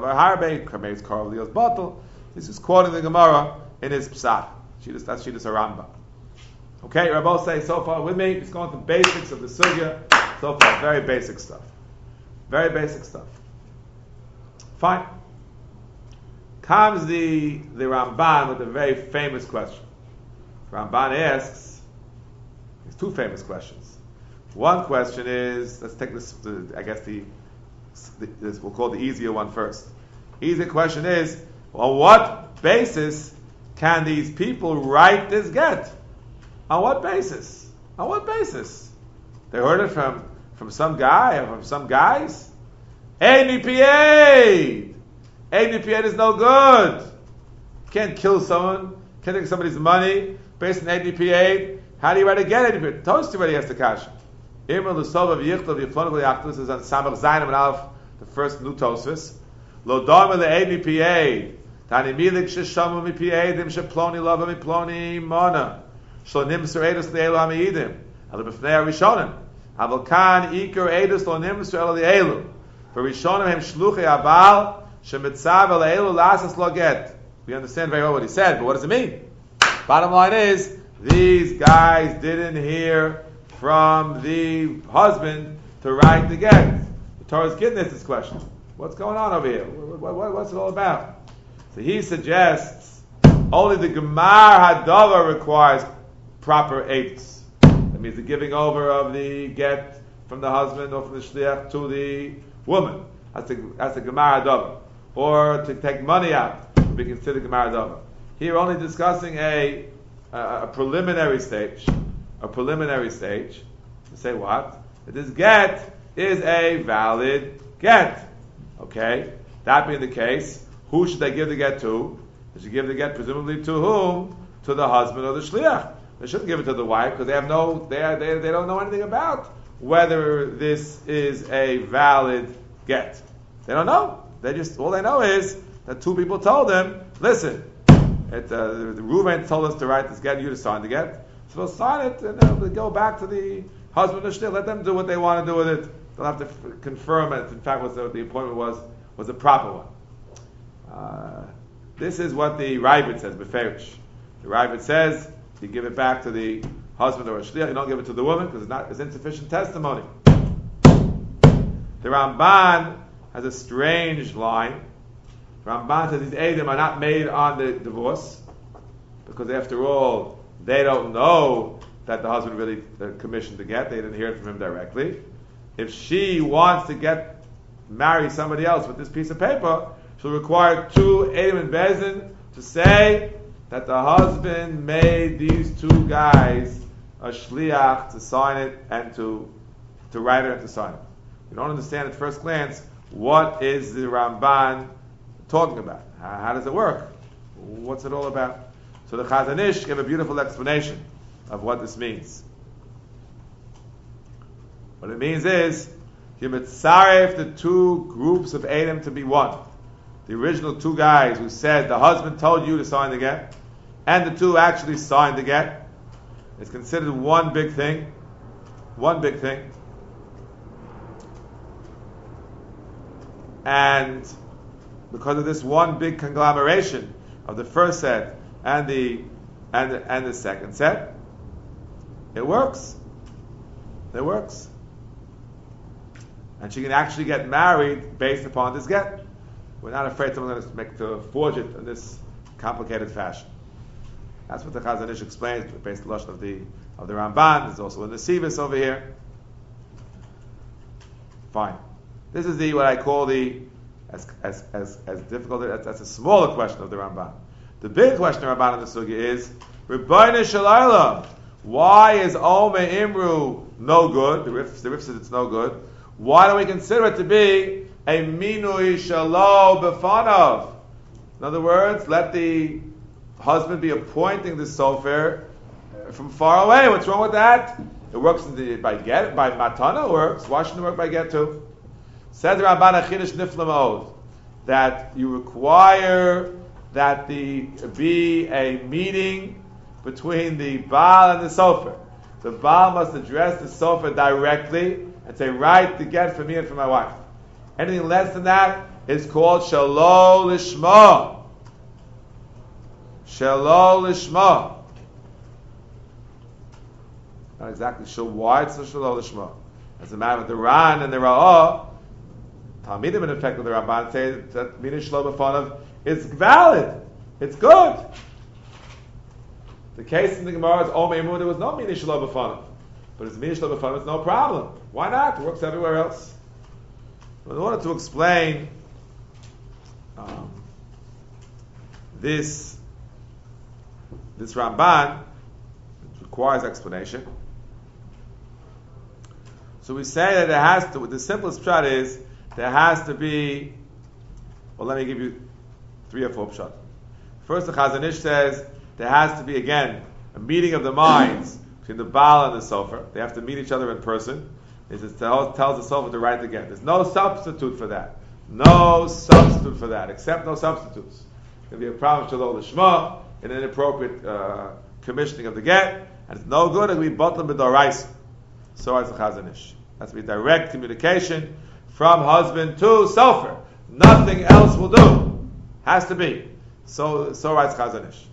is quoting the Gemara in his Psach. That's Shidduch Rambam. Okay, Rabbi say so far with me. He's going to the basics of the sugya. So far, very basic stuff. Very basic stuff. Fine. Comes the the Ramban with a very famous question. Ramban asks, there's two famous questions. One question is, let's take this, I guess the, this, we'll call the easier one first. Easier question is, on what basis can these people write this get? On what basis? On what basis? They heard it from, from some guy or from some guys? Ein nipied! Ein nipied is no good. You can't kill someone, can't take somebody's money based on ein nipied. How do you write a get ein nipied? Toast already has the kasha. Imr l'sov v'yichtav yiflon v'yachtus is on Samach Zayin and Aleph, the first new Tosfos. Lo dama le'ein nipied. Tani milik sheshamu mipiedim sheploni lava miploni mona. Shlo nimser edus le'elu ha'meidim. Ala b'fnei ha'rishonim. Aval kan ikar edus lo nimser ela le'elu. For rishonim hem shluchei abal shemitzav le'elu lasas lo get. We understand very well what he said, but what does it mean? Bottom line is, these guys didn't hear from the husband to write the get. The Torah is getting at this question. What's going on over here? What, what, what's it all about? So he suggests only the Gemar Hadava requires proper eights. That means the giving over of the get from the husband or from the shliach to the woman. That's the, that's the Gemar Hadava. Or to take money out would be considered Gemar Hadava. Here only discussing a, a, a preliminary stage. A preliminary stage. To say what? That this get is a valid get. Okay? That being the case, who should they give the get to? They should give the get presumably to whom? To the husband or the shliach. They shouldn't give it to the wife because they have no, they, are, they they don't know anything about whether this is a valid get. They don't know. They just all they know is that two people told them, listen, it, uh, the Reuven told us to write this get, you to sign the get. So they'll sign it and they'll go back to the husband or shliach. Let them do what they want to do with it. They'll have to f- confirm it. In fact, what the, the appointment was was a proper one. Uh, this is what the Ravid says, Beferish. The Ravid says you give it back to the husband or a shliach, you don't give it to the woman because it's not it's insufficient testimony. The Ramban has a strange line. The Ramban says these Eidim are not made on the divorce because after all, they don't know that the husband really uh, commissioned the get. They didn't hear it from him directly. If she wants to get marry somebody else with this piece of paper, she'll require two Eidim and Bezin to say that the husband made these two guys a shliach to sign it and to to write it and to sign it. You don't understand at first glance what is the Ramban talking about. How, how does it work? What's it all about? So the Chazon Ish gave a beautiful explanation of what this means. What it means is you mitzaref the two groups of Eidim to be one. The original two guys who said the husband told you to sign the get, and the two actually signed the get. It's considered one big thing. One big thing. And because of this one big conglomeration of the first set and the and the, and the second set, it works. It works. And she can actually get married based upon this get. We're not afraid someone's going to make to forge it in this complicated fashion. That's what the Chazon Ish explains based on the lashon of the of the Ramban. There's also a Nesivis over here. Fine. This is the what I call the as as as, as difficult as that's a smaller question of the Ramban. The big question of Ramban in the Sugya is Rebbeinu Shalayla. Why is Ome Imru no good? The Rif, the Rif says it's no good. Why do we consider it to be a minui shalo b'fanav? In other words, let the husband be appointing the sofer from far away. What's wrong with that? It works in the, by get by matana. It works. Why shouldn't it work by get too? Said the Ramban Achidush Nifla Ma'od that you require that the be a meeting between the Baal and the sofer. The Baal must address the sofer directly and say, write the get for me and for my wife. Anything less than that is called Shalo Lishma. Shalo Lishma. Not exactly sure why it's a Shalo Lishma. As a matter of the Ran and the Ra'ah, Talmidim in effect of the Ramban say that Mina Shlo B'Fanav is valid. It's good. The case in the Gemara is Omei Emun, there was no Mina Shelo B'Fanav. But it's Mina Shelo B'Fanav, it's no problem. Why not? It works everywhere else. In order to explain um, this this Ramban, it requires explanation. So we say that there has to, the simplest pshat is, there has to be, well let me give you three or four pshat. First the Chazon Ish says, there has to be again, a meeting of the minds between the Baal and the Sofer. They have to meet each other in person. It tells, tells the Sofer to write again. There's no substitute for that. No substitute for that, except no substitutes. There'll be a problem Shalom Lishma, an inappropriate uh, commissioning of the get, and it's no good, it'll be Botlam B'Doraisa. So writes the Chazon Ish. Has to be direct communication from husband to Sofer. Nothing else will do. Has to be. So so writes Chazon Ish.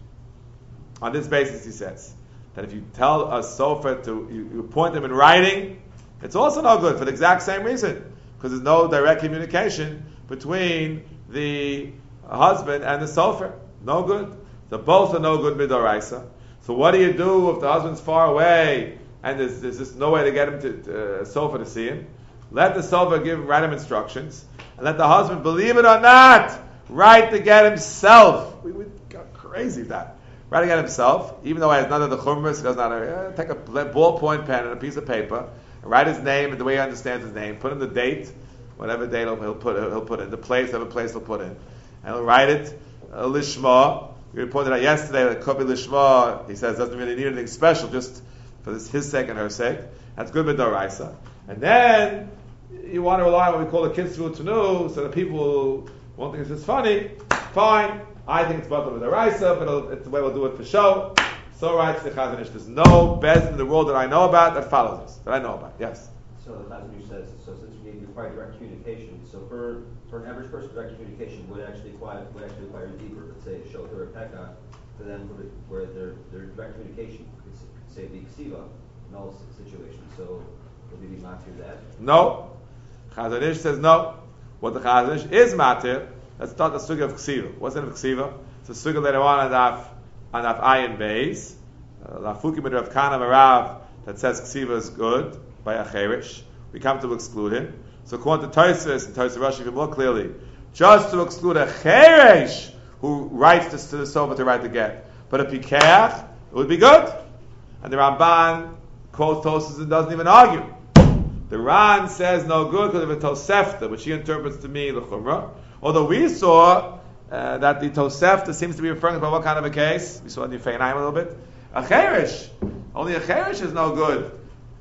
On this basis, he says that if you tell a Sofer to, you, you point them in writing, it's also no good for the exact same reason. Because there's no direct communication between the husband and the Sofer. No good. So both are no good midoraisa. So what do you do if the husband's far away and there's, there's just no way to get him to, to uh, Sofer to see him? Let the Sofer give, write him instructions, and let the husband, believe it or not, write the get himself. We would go crazy with that. Write the get himself, even though he has none of the chumras, he does not uh, take a ballpoint pen and a piece of paper, and write his name and the way he understands his name, put in the date, whatever date he'll, he'll put he'll put in, the place, whatever place he'll put in, and he'll write it, uh, lishma. We pointed out yesterday that Kobi Lishma, he says, doesn't really need anything special, just for this, his sake and her sake. That's good with Doraisa. And then, you want to rely on what we call a Kitzvu Tanu, so that people won't think it's just funny. Fine. I think it's Batal with Doraisa, but it'll, it's the way we'll do it for show. So writes the Chazon Ish. There's no best in the world that I know about that follows this, that I know about. Yes? So the Chazon Ish says, so since we require direct communication, so for for an average person, direct communication would actually require would actually require deeper, let's say, Shota or Pekah, to then put it where their their direct communication could say the Ksiva in all situations. So would we be matir that? No. Chazon Ish says no. What the Chazon Ish is matir, let's start the suga of Ksiva. What's in of Ksiva? It's a suga later on on Daf on Daf Ayin Beis. Lafukim uh, Rav Kana Marav that says Ksiva is good by a cherish. We come to exclude him. So according to Tosfos and Tosfos Rashi, even more clearly, just to exclude a cheresh who writes this to the Sofer to write the get, but a pikeach, it would be good. And the Ramban quotes Tosfos and doesn't even argue. The Ran says no good because of a Tosefta, which he interprets to me the Chumrah. Although we saw uh, that the Tosefta seems to be referring about what kind of a case. We saw in the Yifei a little bit. A cheresh. Only a cheresh is no good.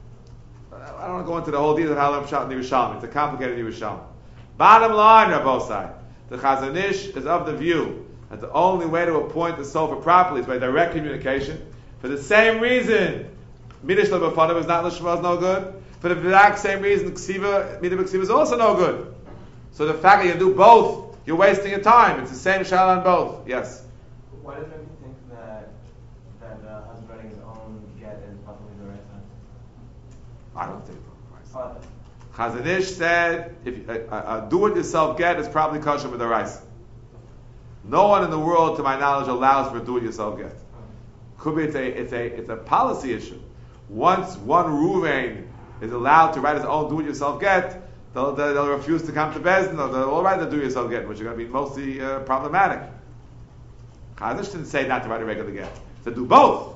I don't want to go into the whole detail of how I'm shot in the Yerushalmi. It's a complicated Yerushalmi. Bottom line, Rabbosai, the Chazon Ish is of the view that the only way to appoint the Sofer properly is by direct communication. For the same reason, Midish Lebafanav is not Lishma is no good. For the exact same reason, Ksiva, Midah Ksiva is also no good. So the fact that you do both, you're wasting your time. It's the same shal on both. Yes? Why does everybody think that that uh, husband writing his own get is possibly the right time? I don't think so. Uh, Chazon Ish said, if a, a, a do-it-yourself get is probably kosher with the rice. No one in the world, to my knowledge, allows for a do-it-yourself get. Could be it's a it's a it's a policy issue. Once one Ruvain is allowed to write his own do-it-yourself get, they'll, they'll refuse to come to Bezdin, or they'll all write the do-it-yourself get, which are going to be mostly uh, problematic. Chazon Ish didn't say not to write a regular get. He said do both.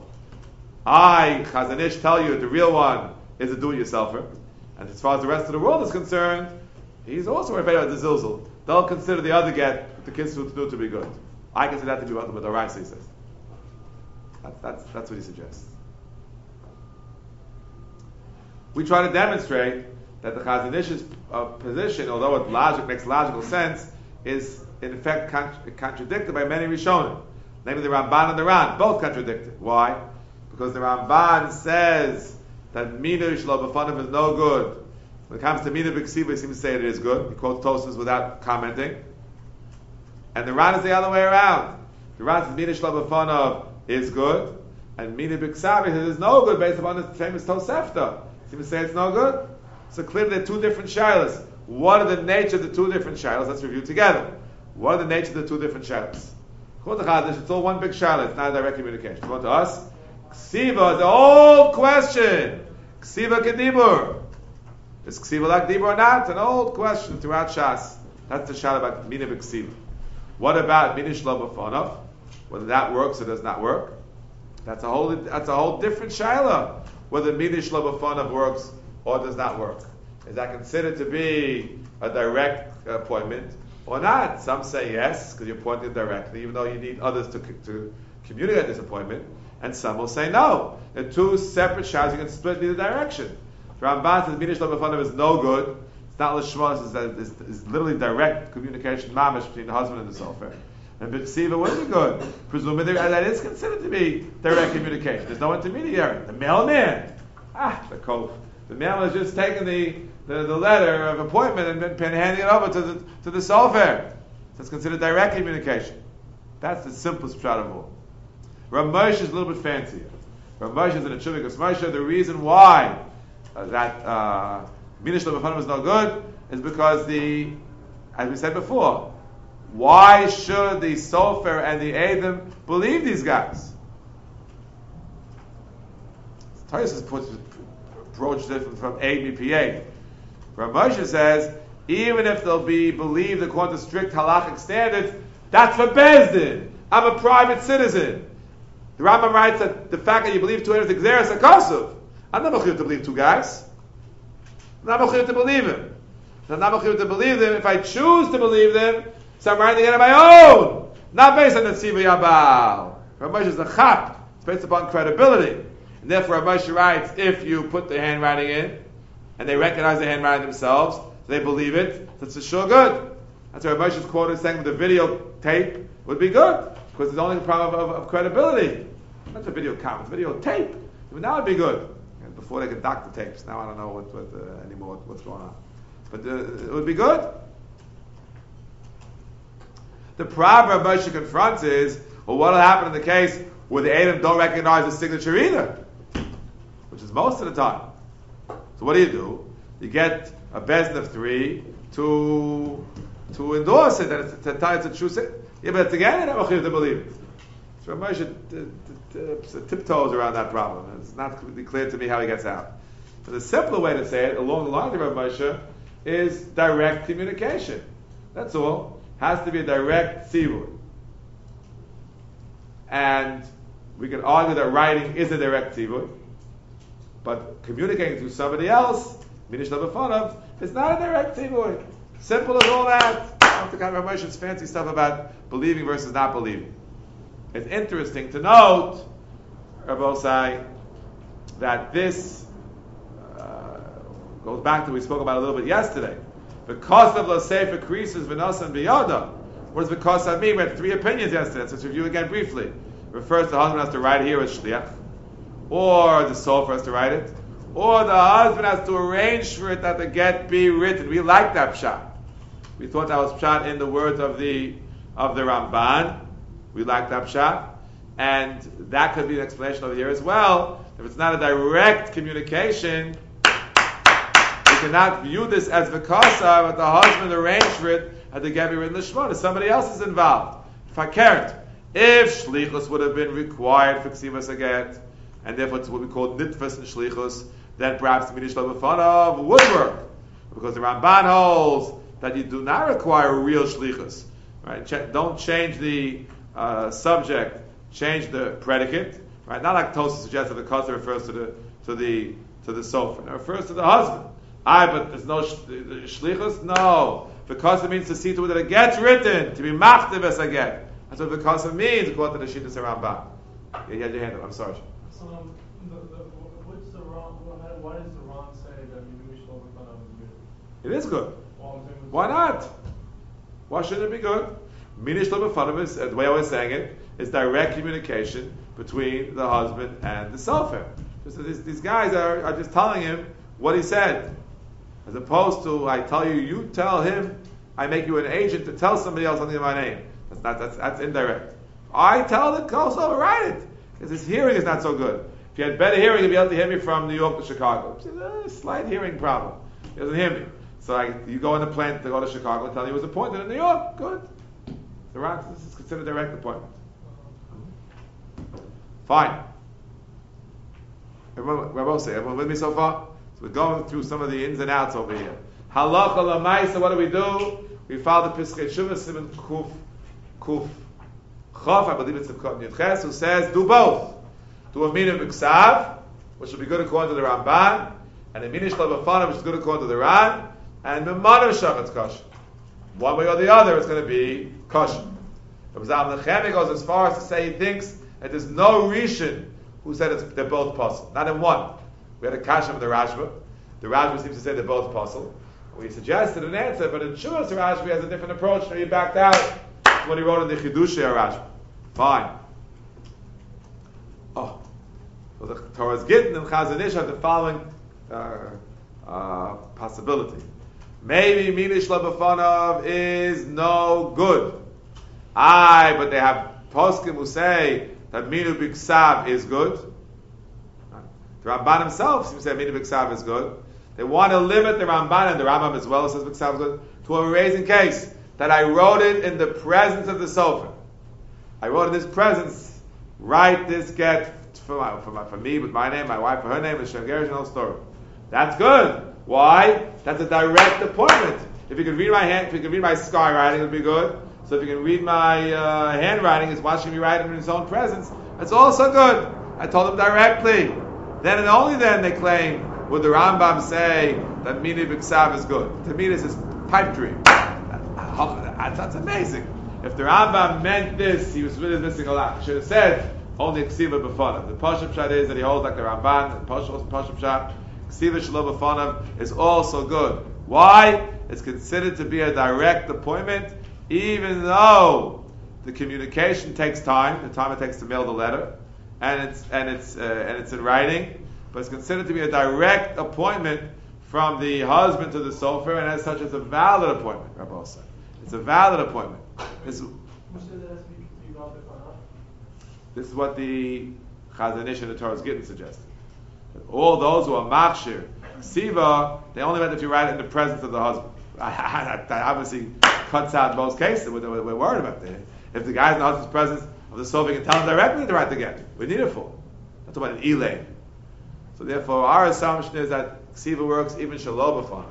I, Chazon Ish, tell you the real one is a do-it-yourselfer. And as far as the rest of the world is concerned, he's also worried about the zilzul. They'll consider the other get, the kids to do to be good. I consider that to be what the Raisa he says. That's, that's, that's what he suggests. We try to demonstrate that the Chazon Ish's uh, position, although it logic makes logical sense, is in effect con- contradicted by many Rishonim. Namely the Ramban and the Ran, both contradicted. Why? Because the Ramban says that Mina Shlo B'Fanav is no good. When it comes to Mina B'Ksiva, he seems to say it is good. He quotes Tosfos without commenting. And the Ran is the other way around. The Ran says Mina Shlo B'Fanav is good, and Mina B'Ksiva says it's no good based upon the famous Tosefta. He seems to say it's no good. So clearly they're two different shilas. What are the nature of the two different shilas? Let's review together. What are the nature of the two different shilas? According to Chazon Ish, it's all one big shilas. It's not a direct communication. According to us, Ksiva, the old question. Ksiva kedibur. Is ksiva like dibur or not? It's an old question throughout Shas. That's the shot about mina b'ksiva. What about mina shlo b'fonov? Whether that works or does not work? That's a whole. That's a whole different shaila. Whether mina shlo b'fonov works or does not work. Is that considered to be a direct appointment or not? Some say yes, because you're pointing directly, even though you need others to to communicate this appointment. And some will say no. They're two separate shas. You can split in either direction. The Ramban says mina shlo b'fonov is no good. It's not lishmos. It's, it's, it's literally direct communication, mamish, between the husband and the sofer. And b'ksiva wouldn't be good. Presumably that is considered to be direct communication. There's no intermediary. The mailman, ah, the kof. The mailman is just taking the, the, the letter of appointment and, and handing it over to the to the sofer. So it's considered direct communication. That's the simplest shot of all. Rav Moshe is a little bit fancier. Rav Moshe is in a Chuvikas Moshe. The reason why uh, that uh, mina shlo b'fonov is no good is because the, as we said before, why should the sofer and the Edom believe these guys? Tosfos puts approach different from A B P A. Rav Moshe says even if they'll be believed according to strict halachic standards, that's for Bezdin. I'm a private citizen. The Rambam writes that the fact that you believe two Edom is exeris akasuv. I'm not mechuyev to believe two guys. I'm not mechuyev to believe him. I'm not mechuyev to believe them. If I choose to believe them, so I'm writing it on my own, not based on the Tziva Yabal. Rav Moshe is a chap. It's based upon credibility. And therefore Rav Moshe writes, if you put the handwriting in, and they recognize the handwriting themselves, so they believe it, that's for sure good. That's why Rav Moshe's quoted saying that the video tape would be good, because it's only the problem of, of, of credibility. Not the video count, the video tape. Now it'd be good. And before they could dock the tapes. Now I don't know what, what uh, anymore what, what's going on. But uh, it would be good. The problem Rav Moshe confronts is, well, what will happen in the case where the Edom don't recognize the signature either? Which is most of the time. So what do you do? You get a bezdin of three to to endorse it, that it's, to tell it's a true signature. Yeah, but it's again, you're not to believe it. So Rav Moshe t- t- t- tiptoes around that problem. It's not clear to me how he gets out. But the simpler way to say it, along the lines of Rav Moshe, is direct communication. That's all. Has to be a direct tzivur. And we can argue that writing is a direct tzivur, but communicating to somebody else, mina shlo b'fonov, is not a direct tzivur. Simple as all that. Not the kind of Rav Moshe's fancy stuff about believing versus not believing. It's interesting to note, Rabbosai, that this uh, goes back to what we spoke about a little bit yesterday. Because of L'Sefer Krisis V'Nosan B'Yoda. What does because of mean? We had three opinions yesterday, so let's review again briefly. It refers to the husband has to write it here as Shliach, or the sofer has to write it, or the husband has to arrange for it that the get be written. We like that pshat. We thought that was pshat in the words of the of the Ramban. We like that pshat, and that could be an explanation over here as well. If it's not a direct communication, we cannot view this as v'kasa, but the husband arranged for it at the get be written l'shmona. Somebody else is involved. Fakert. If shlichus would have been required for ksivas aget, and therefore it's what we call nitfas and shlichus, then perhaps the mina shlo b'fonov would work, because the Ramban holds that you do not require a real shlichus. Right? Ch- don't change the uh, subject, change the predicate. Right? Not like Tosfos suggests that the kasa refers to the to the to the sofer. It refers to the husband. Aye, but there's no sh- shlichus. No, because it means to see to it that it gets written, to be machtiv as a get. That's what because it means, according to the Shittas Rambam. Yeah, you had your hand up. I'm sorry. So, um, the, the, what's the wrong? Why does the wrong say that we should overcome it? It is good. Why not? Why shouldn't it be good? Mina shlo b'fonov is, the way I was saying it, is direct communication between the husband and the sofer. So these, these guys are, are just telling him what he said, as opposed to I tell you, you tell him, I make you an agent to tell somebody else something in my name. That's not that's, that's indirect. I tell the co-sofer, write it, because his hearing is not so good. If you had better hearing, you'd be able to hear me from New York to Chicago. It's a slight hearing problem. He doesn't hear me. So I, you go on the plane to go to Chicago and tell you he was appointed in New York. Good. The this is considered a direct appointment. Fine. Rabbi say, everyone with me so far? So we're going through some of the ins and outs over here. Halacha l'maisa, what do we do? We follow the Piskei Shuvah Siman Kuf Kuf Chof, I believe it's the Kot Yudches, who says do both. Do a mina b'ksav, which will be good according to the Ramban, and a mina shel b'fanav, which is good according to the Ran, and memanav shachatz kosher. One way or the other, it's going to be kosher. Rabbi Zalman Nechemia goes as far as to say he thinks that there's no Rishon who said it's, they're both possible. Not in one. We had a kasha with the Rashba. The Rashba seems to say they're both possible. We suggested an answer, but in Shuas Rashba has a different approach. So he backed out when he wrote in the Chidushei Rashba. Fine. Oh, so the Torah's Gittin and Chazon Ish have the following uh, uh, possibility. Maybe Minish Labafanav is no good. Aye, but they have poskim who say that Minu B'Ksav is good. The Ramban himself seems to say Minu B'Ksav is good. They want to limit the Ramban and the Rambam as well, says B'Ksav is good, to a raising case that I wrote it in the presence of the sofer. I wrote in his presence, write this get for my, for my, for me with my name, my wife for her name, and Shem Gerish and whole story. That's good. Why? That's a direct appointment. If you can read my hand, if you can read my sky writing, it would be good. So if you can read my uh, handwriting, is watching me write it in his own presence. That's also good. I told him directly. Then and only then they claim would the Rambam say that Mini B'Ksav is good. To me, this is pipe dream. That, that's amazing. If the Rambam meant this, he was really missing a lot. He should have said only Ksiva B'Fanav. The Pashup Pshat is that he holds like the Ramban. The Pashup Pshat, Ksiva Shelo B'Fanav is also good. Why? It's considered to be a direct appointment, even though the communication takes time, the time it takes to mail the letter, and it's and it's uh, and it's in writing, but it's considered to be a direct appointment from the husband to the sofer, and as such, it's a valid appointment. Rabbi said, it's a valid appointment. This, this is what the Chazon Ish and the Torah's Gittin suggested. All those who are machshir ksiva, they only meant if you write it in the presence of the husband. That obviously cuts out most cases. We're, we're worried about that. If the guy's in the husband's presence of the sofer, can tell him directly to write the get. We need it for. That's about an elaine. So therefore, our assumption is that ksiva works even shalom b'fanav.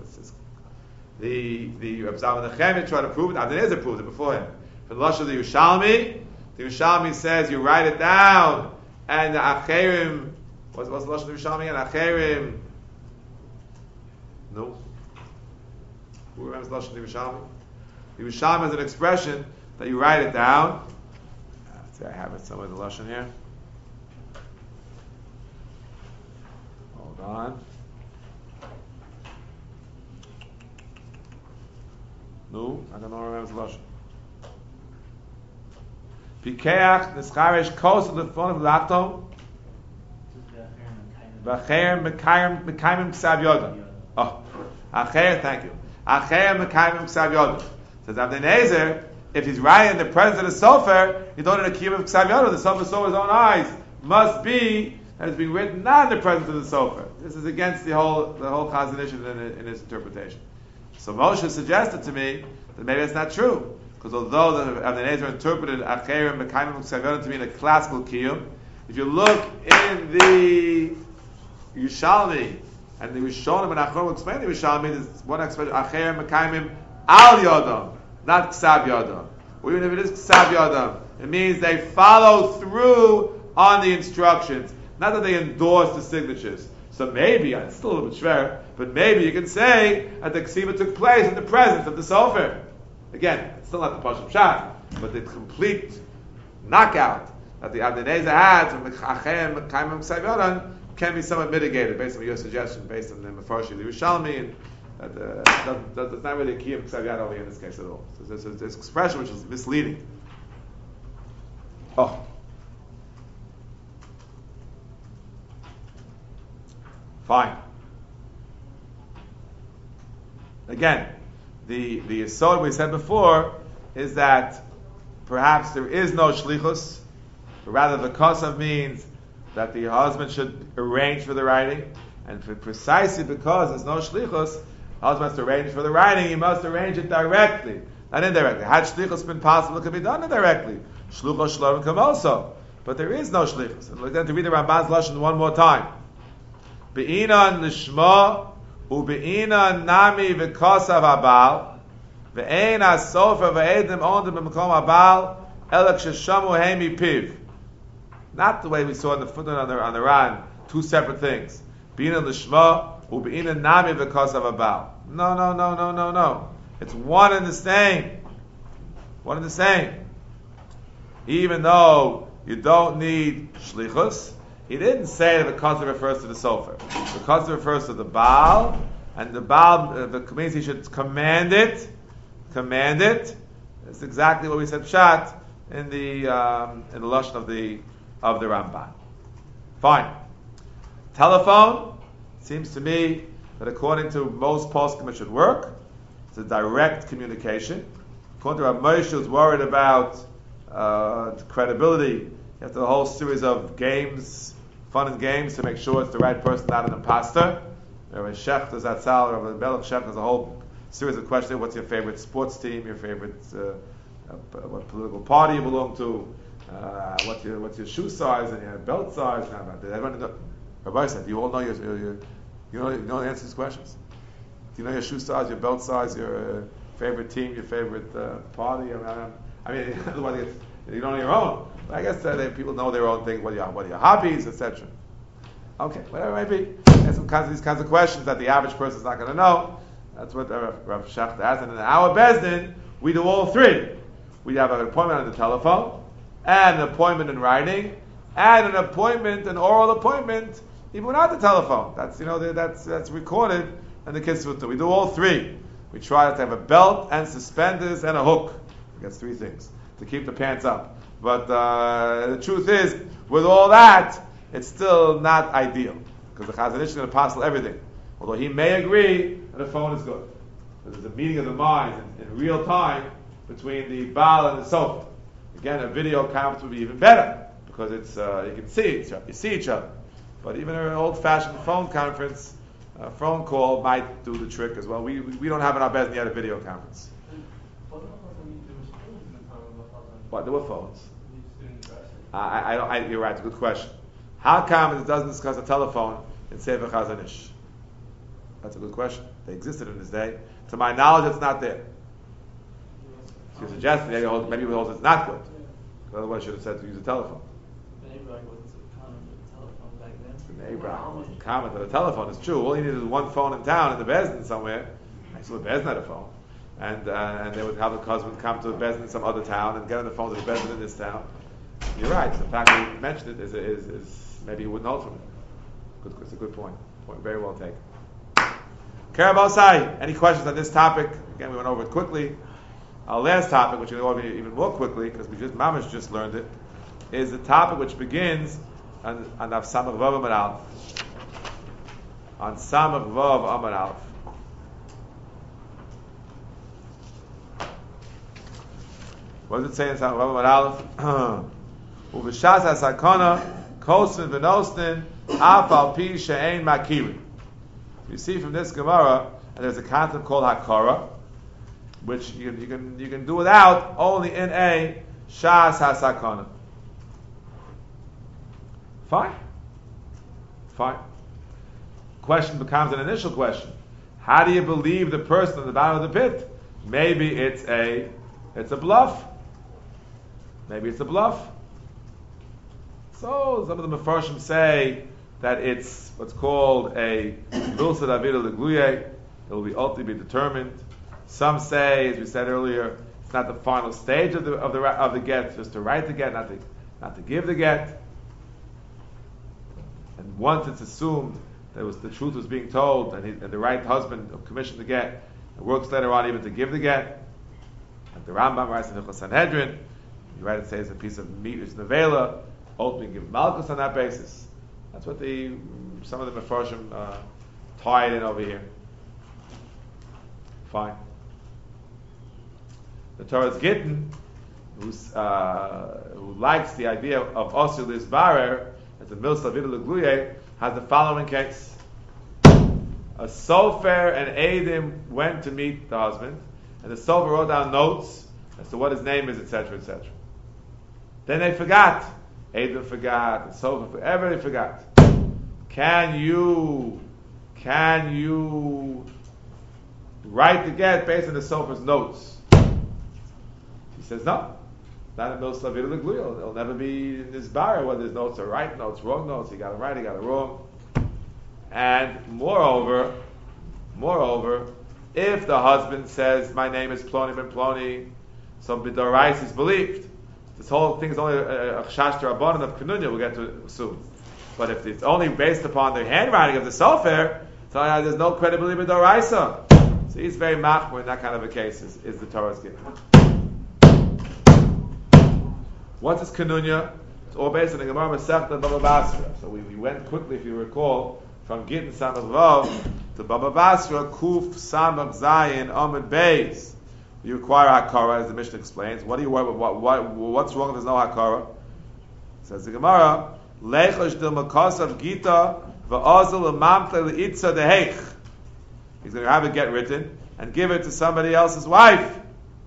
The the Reb Zalman Nechemia tried to prove it. Adonai proved it before him. For the Lashon of the Yerushalmi, the Yerushalmi says you write it down, and the Acherim. What's, what's the Lashon of the Yerushalmi again? Acherim. No. Who remembers the Lashon of the Yerushalmi? The Yerushalmi is an expression that you write it down. Let's see, I have it somewhere in the Lashon here. Hold on. No, I don't know where I was Lashon. Pikeach nescharish kos lefonim lachtom. V'acher mekayim mekayim ksav yodam. Oh, acher, thank you. Acher mekayim ksav yodam. Says Avnei Nezer, if he's writing in the presence of the sofer, you don't need a kiyum of ksav yodam. The sofer saw his own eyes. Must be that it's being written not in the presence of the sofer. This is against the whole the whole Chazon Ish in, in his interpretation. So Moshe suggested to me that maybe it's not true, because although the Avnei Nezer interpreted Acherim Mekayim Ksavyon to mean a classical kiyum, if you look in the Yerushalmi and the Rishonim and Achronim explain the Yerushalmi, there's one expression Acherim Mekayim Al Yodam, not Ksav Yodam. Or even if it is Ksav Yodam, it means they follow through on the instructions, not that they endorse the signatures. So maybe, it's still a little bit schwer, but maybe you can say that the ksiva took place in the presence of the sofer. Again, it's still not the Pashup Pshat, but the complete knockout that the Avnei Nezer had from Achem Kaimim Ksav Yodam can be somewhat mitigated based on your suggestion, based on the Mefarshi the Yerushalmi, and that uh, that's not really a key of Ksav Yodam over here in this case at all. So there's this expression which is misleading. Oh. Fine. Again, the the yesod we said before is that perhaps there is no shlichus, but rather the kosav means that the husband should arrange for the writing, and for precisely because there's no shlichus, the husband has to arrange for the writing. He must arrange it directly, not indirectly. Had shlichus been possible, it could be done indirectly. Shluchos shloim come also, but there is no shlichus. And we're going to read the Ramban's lashon one more time. Be'inan lishma, ube'inan nami v'kosav habal, ve'ein ha-sofer ve'edim ondim b'mekom habal, elak sheshamu hemi piv. Not the way we saw in the footnote on the, on the Ran, two separate things. Be'inan lishma, ube'inan nami v'kosav habal. No, no, no, no, no, no. It's one and the same. One and the same. Even though you don't need shlichus, he didn't say that the concept refers to the sofer. The concept refers to the Baal, and the Baal, uh, the community should command it. Command it. That's exactly what we said pshat in the um, in the lashon of the of the Ramban. Fine. Telephone seems to me that according to most poskim it should work. It's a direct communication. According to Rav Moshe, who's worried about uh, credibility, you have to have a whole series of games, fun and games, to make sure it's the right person, not an imposter. Rav Shech does that sal, Rav Melech Shech does a whole series of questions. What's your favorite sports team? Your favorite uh, uh, what political party you belong to? Uh, what's your what's your shoe size and your belt size? Everyone know, Rabbi said, you all know your, your, your you know you know the answer to these questions. Do you know your shoe size, your belt size, your uh, favorite team, your favorite uh, party? I mean, I mean otherwise you don't know your own. But I guess uh, they, people know their own things. What are your, what are your hobbies, et cetera. Okay, whatever it may be. There's some kinds of these kinds of questions that the average person is not going to know. That's what uh, Rav Shacht asked. And in our Bezdin, we do all three. We have an appointment on the telephone, and an appointment in writing, and an appointment, an oral appointment, even without the telephone. That's you know that's that's recorded in the Kisvut. We do all three. We try to have a belt and suspenders and a hook. That's three things to keep the pants up. But uh, the truth is, with all that, it's still not ideal because the Chazon Ish is going to apostle everything. Although he may agree that a phone is good. There's a meeting of the mind in, in real time between the Baal and the Sofer. Again, a video conference would be even better because it's uh, you can see each other. You see each other. But even an old-fashioned phone conference, a phone call might do the trick as well. We we, we don't have in our Bezdin yet a video conference. What? There were phones. Uh, I, I don't. I, you're right. It's a good question. How come it doesn't discuss a telephone in Sefer Chazon Ish? That's a good question. They existed in this day. To my knowledge, it's not there. You suggest maybe maybe maybe holds it's not good. Otherwise, I should have said to use a telephone. Abraham wasn't common to the telephone. It's true. All you needed was one phone in town in the Bezdin somewhere. Actually, the Bezdin had a phone, and uh, and they would have the husband come to the Bezdin in some other town and get on the phone to the Bezdin in this town. You're right. The fact that you mentioned it is, is, is maybe you wouldn't know from it. Good, it's a good point. Point very well taken. Karabal Sai, any questions on this topic? Again, we went over it quickly. Our last topic, which we go over even more quickly because we just Mamish just learned it, is the topic which begins on on Samach Vav Amar Aleph. On Samach Vav Amar Aleph. What does it say in Samach Vav Amar Aleph? Uveshas hasakana kosvin v'nosnin af al pi she'ein makiri. You see from this Gemara, and there's a concept called hakara, which you, you can you can do without only in a shas hasakana. Fine. Fine. Question becomes an initial question. How do you believe the person at the bottom of the pit? Maybe it's a it's a bluff. Maybe it's a bluff. So some of the Mefarshim say that it's what's called a Milsa Davida Legluye. It will be ultimately determined. Some say, as we said earlier, it's not the final stage of the of the of the get, just to write the get, not to not to give the get. And once it's assumed that was the truth was being told, and, he, and the right husband commissioned the get, and works later on even to give the get. Like the Rambam writes in the Sanhedrin, you write it says a piece of meat is nevela, ultimately give malchus on that basis. That's what the some of the Mefarshim uh, tie it in over here. Fine. The Torah's Gittin, who's, uh, who likes the idea of Osir Lizbarer, as a Milsa Vida Legluye, has the following case. A Sofer and Eidim went to meet the husband, and the Sofer wrote down notes as to what his name is, et cetera, et cetera. Then they forgot. Eidim forgot, the Sofer, everybody forgot. can you, can you write the get based on the Sofer's notes? He says, no. Not a mil slavir l'gluyah. It'll never be in this bar whether his notes are right notes, wrong notes. He got it right, he got it wrong. And moreover, moreover, if the husband says, my name is Ploni ben Ploni, so B'dorais is believed. This whole thing is only a chash rabbanan of Kenunya, we'll get to soon. But if it's only based upon the handwriting of the Sofer, so uh, there's no credibility B'doraisa. So he's very machmir in that kind of a case, is, is the Torah's given. What's this Kenunya? It's all based on the Gemara Masechta Baba Basra. So we, we went quickly, if you recall, from Gittin Samach Vav to Baba Basra, Kuf Samach Zayin Amud Beis. You require Hakara, as the Mishnah explains. What do you worry about? What, what, what's wrong if there's no Hakara? Says the Gemara, Lechosh del Makasav Gita va'azal l'mamtle l'itza deheich. He's going to have a get written and give it to somebody else's wife.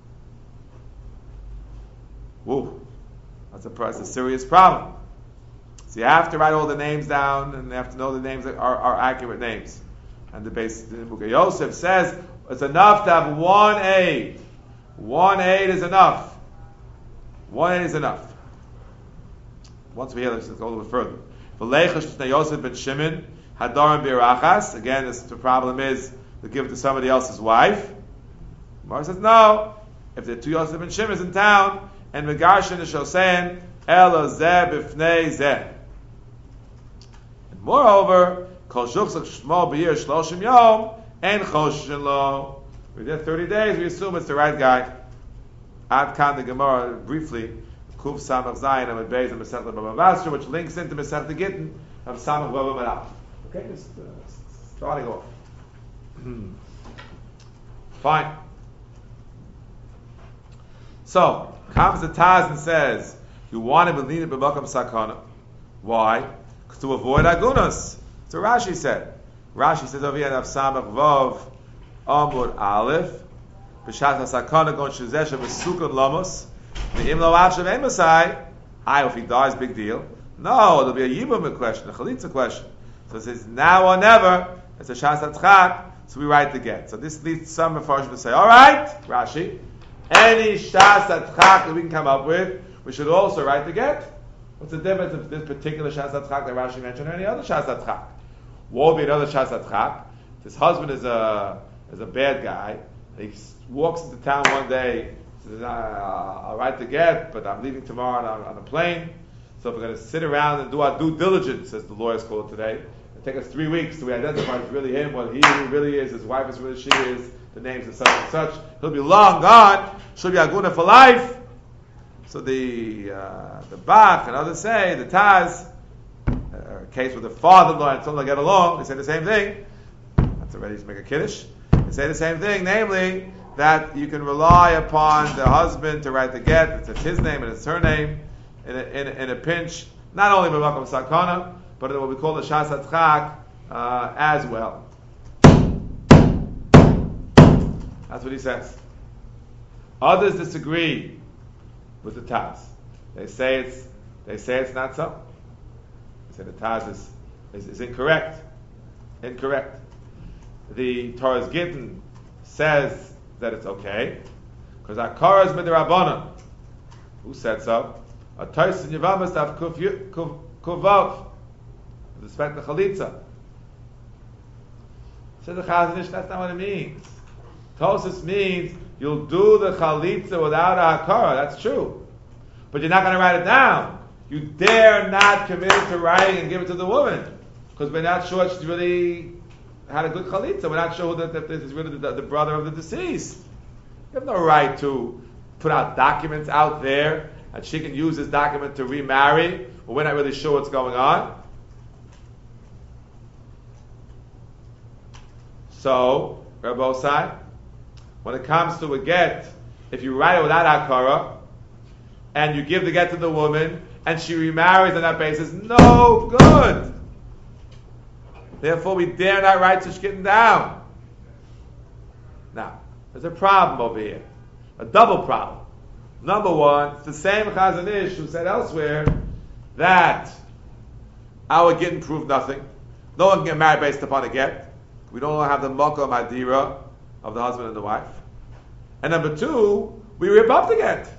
Woo. That's a, that's a serious problem. So you have to write all the names down, and you have to know the names that are, are accurate names. And the base, the Book of Yosef says it's enough to have one aid. One aid is enough. One aid is enough. Once we hear this, let's go a little bit further. V'leichash Yosef ben Shimon hadarim birachas. Again, this, the problem is to give it to somebody else's wife. Gemara says no. If there are two Yosef ben Shimons in town, and Megarshin is Shosein, Elo Zeh B'fnei Zeh. And moreover, Kol Shuchzak Shmo B'yir Shloshim Yom, En Choshin Lo. We did thirty days, we assume it's the right guy. Ad Kan the Gemara, briefly, Kuf Samach Zayin, Amud Beis, and Masechta Baba Basra, which links into Masechta Gittin of Samach Baba Marab. Okay, just uh, starting off. Fine. So, comes the Taz and says, you want to believe in B'makam Sakana. Why? To avoid Agunas. So Rashi said. Rashi says over here, Av Samach Vav Amud Aleph B'shat HaSakana Gon Shuzeh V'Sukkot Lamos V'im Lo Av Shem Emasai. I, if he dies, big deal. No, there'll be a Yibum question, a Chalitza question. So it says, now or never, it's a Shas HaTchak, so we write the get. So this leads some Mefarshim to say, alright, Rashi, any Shas HaTchak that we can come up with, we should also write the get. What's the difference of this particular Shas HaTchak that Rashi mentioned or any other Shas HaTchak? What would be another Shas HaTchak? His husband is a is a bad guy. He walks into town one day, says, I'll write the get, but I'm leaving tomorrow on, on a plane. So if we're going to sit around and do our due diligence, as the lawyers call it today, it'll take us three weeks till we identify it's really him, what he really is, his wife is really she is, the names are such and such. He'll be long gone. She'll be aguna for life. So the uh, the Bach and others say, the Taz, uh, a case with the father-in-law and son-in-law get along, they say the same thing. That's already to make a kiddush. They say the same thing, namely, that you can rely upon the husband to write the get, it's his name and it's her name, in a, in a, in a pinch, not only b'makam sakana, but in what we call the Shas HaTchak uh, as well. That's what he says. Others disagree with the Taz. They say it's they say it's not so. They say the Taz is, is, is incorrect. Incorrect. The Torah's Gittin says that it's okay because Akara is midrabanan. Who said so? A Tais in Yavamas Daf Kuvav. With respect to Chalitza. Says the Chazon Ish, that's not what it means. Tosis means you'll do the Chalitza without a Hakara. That's true. But you're not going to write it down. You dare not commit it to writing and give it to the woman. Because we're not sure she's really had a good Chalitza. We're not sure that, that this is really the, the brother of the deceased. You have no right to put out documents out there and she can use this document to remarry, but we're not really sure what's going on. So, Rabbosai, when it comes to a get, if you write it without Hakara, and you give the get to the woman, and she remarries on that basis, no good. Therefore, we dare not write such getting down. Now, there's a problem over here. A double problem. Number one, it's the same Chazon Ish who said elsewhere that our getting proved nothing. No one can get married based upon a get. We don't have the makom adira of the husband and the wife. And number two, we rip up the get.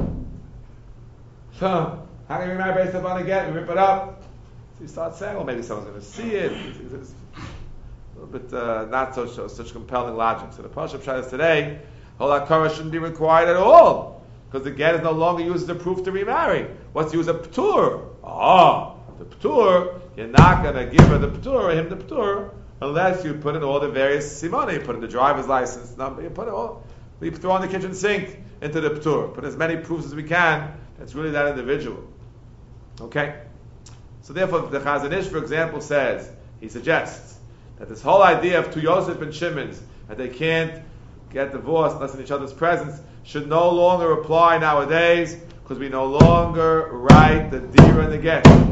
So, how can we marry based upon a get? We rip it up. So you start saying, well, maybe someone's going to see it. It's, it's a little bit uh, not so, so such compelling logic. So the Pashup Pshat is today, whole hakara shouldn't be required at all, because the get is no longer used as a proof to remarry. What's used as a ptur? Ah, the ptur, you're not going to give her the ptur or him the ptur unless you put in all the various simone. You put in the driver's license number. You put it all. We throw in the kitchen sink into the ptur. Put as many proofs as we can. That's really that individual. Okay? So therefore, the Chazon Ish, for example, says, he suggests that this whole idea of Tu Yosef and Shimon's, that they can't get divorced unless in each other's presence, should no longer apply nowadays, because we no longer write the dira and the get. It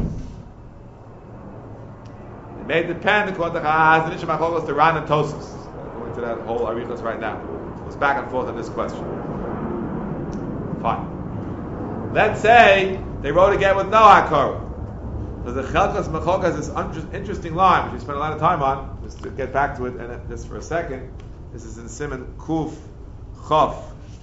may depend, according to Chazon Ish, Machlokes to Ran and Tosfos. Going to that whole arichos right now. It goes back and forth on this question. Fine. Let's say they wrote a get with no hakara. Because the Chelkas Mechokas is an interesting line, which we spent a lot of time on. Just to get back to it, and just for a second, this is in Siman Kuf Chof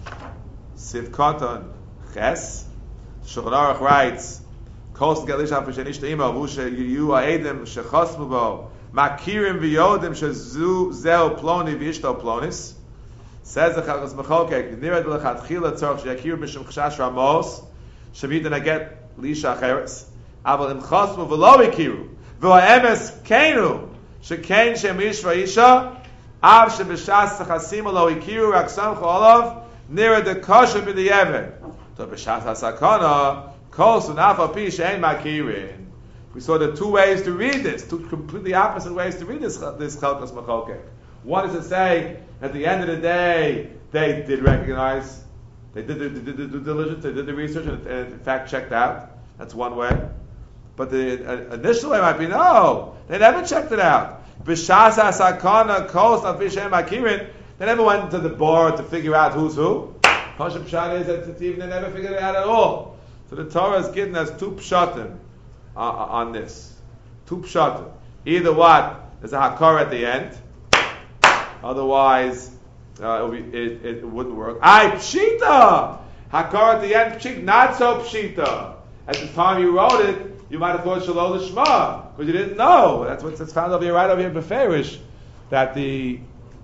Siv Katan Ches. Shulchan Aruch writes, "Kos Galisha Fishenish Teima Vushe Yu Aedim Shechosmu Bo Makirim V'Yodim Shezu Zeu Ploni V'Ishto Plonis." Says the Chelkas Mechokek, "Nired L'Chatchila Tzorch Sheyakir Mishum Chashash Ramos Shavita Naget Lisha Cheres." אבל אם חסמו ולא הכירו, והאמס כנו, שכן שם איש ואישה, אף שבש"ס החסימו לא הכירו, רק סמכו עליו, נראה דקושה בדיעבד. טוב, בש"ס הסכנה, כל סונף על פי שאין מכירים. We saw the two ways to read this, two completely opposite ways to read this, this Chelkas Mechokek. One is to say, at the end of the day, they did recognize, they did the, the, the, the due diligence, they did the research, and, and in fact checked out. That's one way. But the uh, initial way might be, no, they never checked it out. B'shas ha'sakana kos nafishem akirin. They never went to the board to figure out who's who. Pashup Pshat is that even they never figured it out at all. So the Torah is giving us two pshatim uh, on this. Two pshatim. Either what? There's a hakar at the end. Otherwise, uh, it, be, it, it wouldn't work. Ay, pshita! Hakar at the end, pshita. Not so pshita. At the time you wrote it, you might have thought Shalom Lishma, because you didn't know. That's what's found over here, right over here in Beferish, that the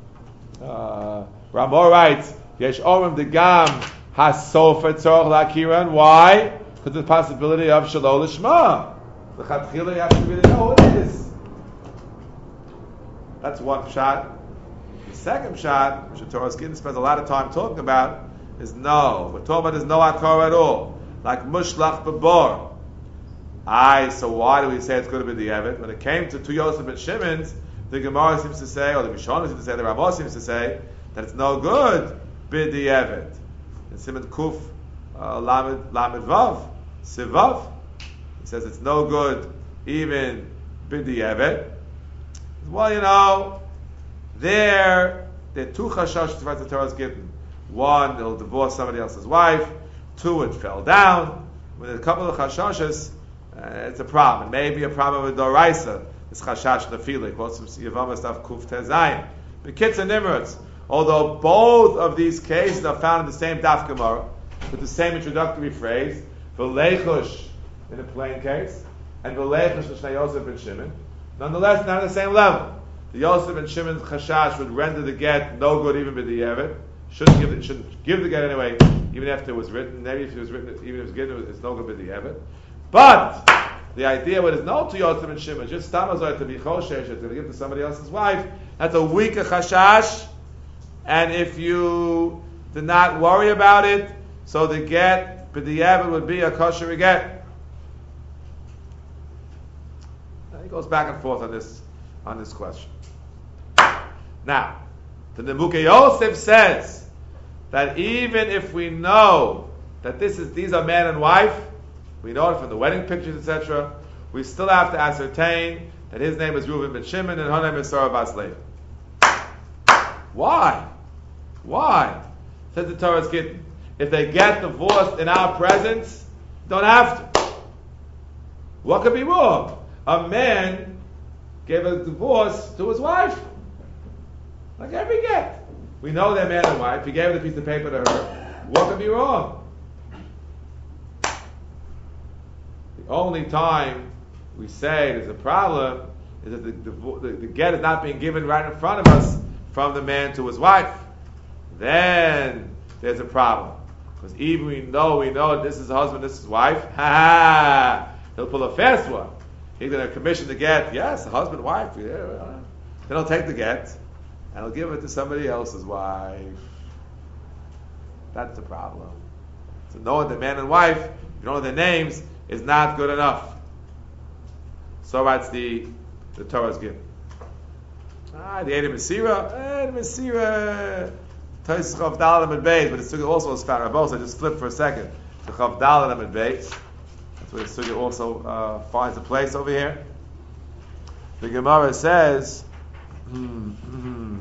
uh, Ramor writes, Yesh Orim Degam Hasofer Tzorach Lakiran. Why? Because of the possibility of Shalom Lishma. The Chatchila, you have to really know what it is. That's one shot. The second shot, which the Torah Skin spends a lot of time talking about, is no. We're talking about there's no akar at all. Like Mushlach Babor. Aye, so why do we say it's going to be the Evet? When it came to Tu Yosef and Shimon's, the Gemara seems to say, or the Mishnah seems to say, the Ramah seems to say, that it's no good, bid the Evet. In Siman Kuf, uh, Lamed, Lamed Vav, Sivav, he says it's no good, even bid the Evet. Well, you know, there, there are two chashash that the Torah is given. One, he'll divorce somebody else's wife. Two, it fell down. With a couple of chashashes, Uh, it's a problem. It may be a problem with Doraisa. It's Chashash Nefila. Quotes from Yavama stuff Kuf Tezayin. The Kitz and Nimrod. Although both of these cases are found in the same Daf Gemara, with the same introductory phrase, V'leichush in a plain case, and V'leichush L'shnei Yosef and Shimon. Nonetheless, not on the same level. The Yosef and Shimon's Chashash would render the get no good even with the Yevet. Shouldn't give it. Shouldn't give the get anyway, even after it was written. Maybe if it was written, even if it was given, it's no good with the Yevet. But the idea what is no to Yosef and Shimon, just Tamazor to be Choshesh, to give to somebody else's wife, that's a weaker chashash. And if you did not worry about it, so the get, but the Yavin would be a kosher get. He goes back and forth on this on this question. Now, the Nebuchadnezzar Yosef says that even if we know that this is these are man and wife, we know it from the wedding pictures, et cetera. We still have to ascertain that his name is Reuven ben Shimon and her name is Sarah bas Levi. Why? Why? Says the Torah's Gittin. If they get divorced in our presence, don't have to. What could be wrong? A man gave a divorce to his wife. Like every get. We know they're man and wife. He gave the piece of paper to her. What could be wrong? The only time we say there's a problem is that the, the, the, the get is not being given right in front of us from the man to his wife. Then there's a problem. Because even we know, we know this is husband, this is wife, ha ha, he'll pull a fast one. He's going to commission the get, yes, husband, wife, yeah. Then he'll take the get, and he'll give it to somebody else's wife. That's the problem. So knowing the man and wife, if you don't know their names, is not good enough. So writes the, the Torah's given. Ah, the Edom Mesira, Edom Mesira. Tais Chav Dalet Amud Beis, but the Sugya also is found. Rabos, I just flipped for a second to Chav Dalet Amud Beis. That's where the Sugya also uh, finds a place over here. The Gemara says, Shnei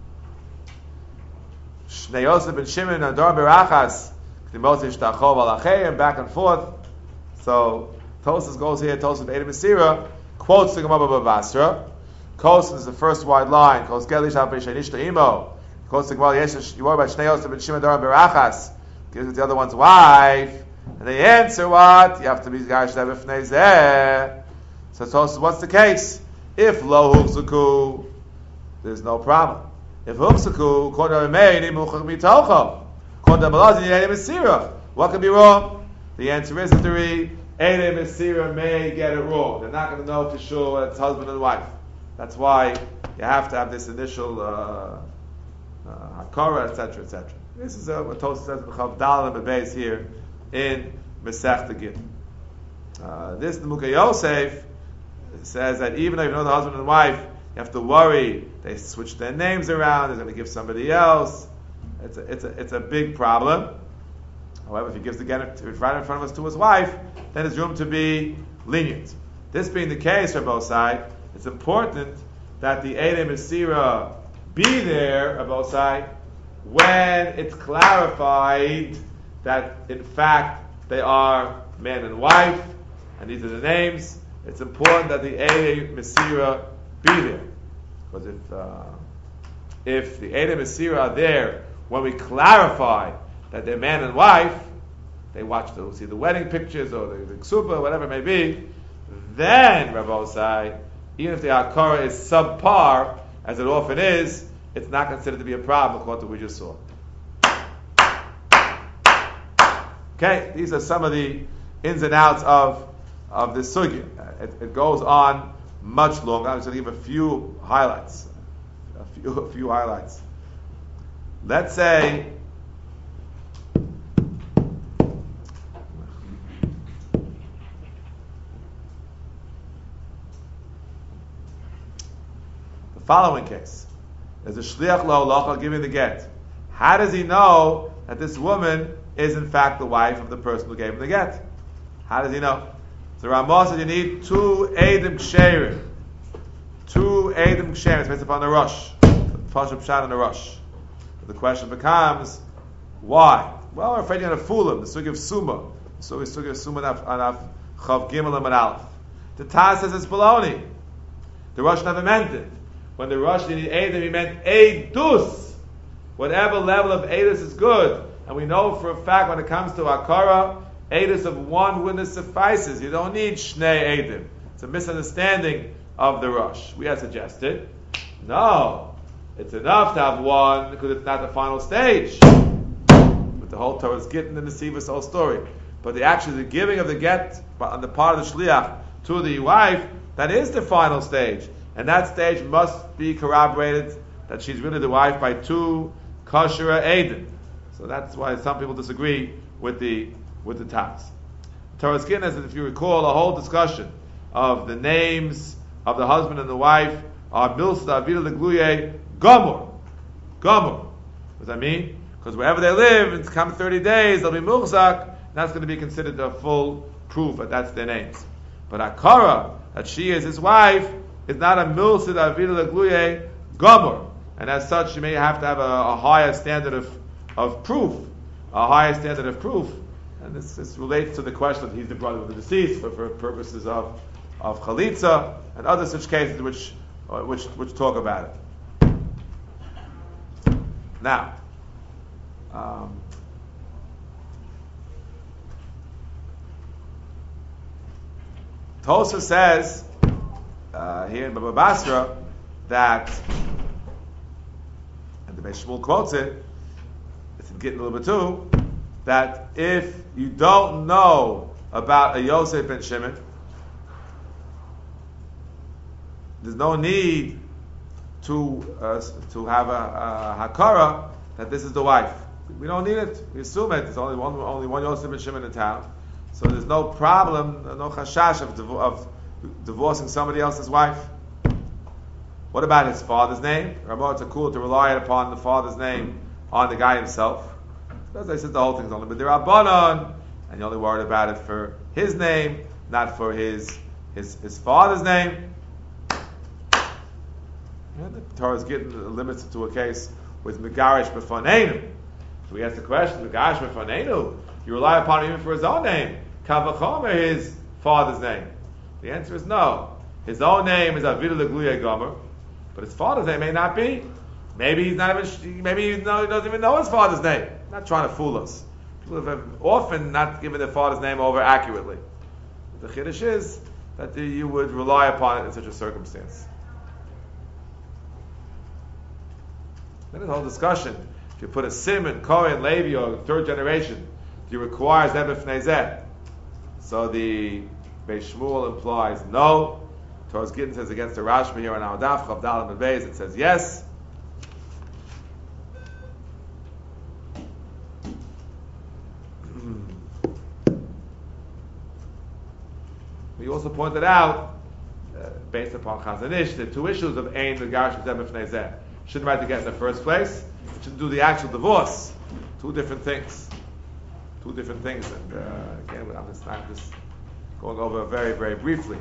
Yosef ben Shimon Adar Berachas K'dimot Ishtachov Alacheim, back and forth. So Tosas goes here. Tosas Edom Mesira quotes the Gemara Bavasra. Kos is the first wide line. Kos Gelish Al Beishanishta Imo. Quotes the Gemara, yes, you worry about Shnei Yosef ben Shimon Daram Berachas. Gives it the other one's wife. And they answer what? You have to be guys should have a fnei zeh. So Tosfos, what's the case? If lo huksaku, there's no problem. If huksaku, according to Meir, ni muchach mitocho. According to Malazin, Edom Mesira. What could be wrong? The answer is that the Edom Mesira may get it wrong. They're not going to know for sure whether it's husband and wife. That's why you have to have this initial uh, Uh, Hakara, et cetera, et cetera. This is uh, what Tosfos says in Chav Dalet Amud Beis here in Masechta Gittin. Uh, this the Mukha Yosef says that even though you know the husband and wife, you have to worry. They switch their names around. They're going to give somebody else. It's a, it's a, it's a big problem. However, if he gives the get right in front of us to his wife, then there's room to be lenient. This being the case for both sides, it's important that the Edom Mesira be there, about side, when it's clarified that in fact they are man and wife, and these are the names. It's important that the Edom Mesira be there, because if uh, if the Edom Mesira are there when we clarify that they're man and wife, they watch the see the wedding pictures or the, the ksuba, whatever it may be. Then Rabbi Sai, even if the Hakara is subpar, as it often is, it's not considered to be a problem according to what we just saw. Okay, these are some of the ins and outs of of this sugya. It, it goes on much longer. I'm just going to give a few highlights. A few, a few highlights. Let's say the following case. There's a shliach la'olacha giving the get. How does he know that this woman is in fact the wife of the person who gave him the get? How does he know? So Ramah said you need two Edom Ksherim. Two Edom Ksherim. It's based upon the Rosh. The Pashup Shan and the Rosh. The question becomes, why? Well, we're afraid you're going to fool him. The Sugi of Suma. The Sugi of Suma Anaf Chav Gimel and Aleph. The Taz says it's baloney. The Rosh never meant it. When the Rosh didn't Edom, he meant Eidus. Whatever level of Eidus is good. And we know for a fact when it comes to Hakara, Eidus of one witness suffices. You don't need Shnei Edom. It's a misunderstanding of the Rosh. We had suggested, no, it's enough to have one because it's not the final stage. But the whole Torah is getting in the Sivas whole story. But the actually the giving of the get on the part of the Shliach to the wife, that is the final stage. And that stage must be corroborated that she's really the wife by two kosher Edom. So that's why some people disagree with the with the Taz. Torah Skin has, if you recall, a whole discussion of the names of the husband and the wife are Milsa, Avila, Legluye, Gomor. Gomor. What does that mean? Because wherever they live, it's come thirty days, they'll be Muchzak, and that's going to be considered a full proof that that's their names. But Akara, that she is his wife, is not a Milsa, Avila, Legluye, Gomor. And as such, you may have to have a, a higher standard of, of proof. A higher standard of proof. And this, this relates to the question that he's the brother of the deceased for, for purposes of of chalitza, and other such cases which uh, which which talk about it. Now, um, Tosfos says uh, here in Baba Basra that, and the Beis Shmuel quotes it, it's in Gittin a little bit too, that if you don't know about a Yosef ben Shimon, there's no need to uh, to have a, a hakara that this is the wife. We don't need it. We assume it. There's only one only one Yosef ben Shimon in town, so there's no problem, no chashash of, div- of divorcing somebody else's wife. What about his father's name? Ramot Takul to rely upon the father's name on the guy himself. As I said, the whole thing's only b'dirabanan, and you're only worried about it for his name, not for his his his father's name. Yeah, the Torah is getting limited to a case with Megarish B'Faneinu. So we ask the question, Megarish B'Faneinu, you rely upon him even for his own name. Kavachomer, his father's name. The answer is no. His own name is Avidu L'Gluya Gomer, but his father's name may not be. Maybe he's not even, maybe he doesn't even know his father's name. I'm not trying to fool us. People have often not given their father's name over accurately. The Chiddush is that you would rely upon it in such a circumstance. Then the whole discussion, if you put a Simon, Kohen, Levi, or third generation, do you require Zeh B'fnei Zeh? So the Beis Shmuel implies no. Torah's Gittin says against the Rashba here on our Daf, Chav Dalet and Beis, it says yes. We also pointed out, uh, based upon Chazon Ish, the two issues of Ein Megarish Zeh B'fnei Zeh. Shouldn't write to get in the first place. Shouldn't do the actual divorce. Two different things. Two different things. And uh, again, I'm just, I'm just going over very, very briefly.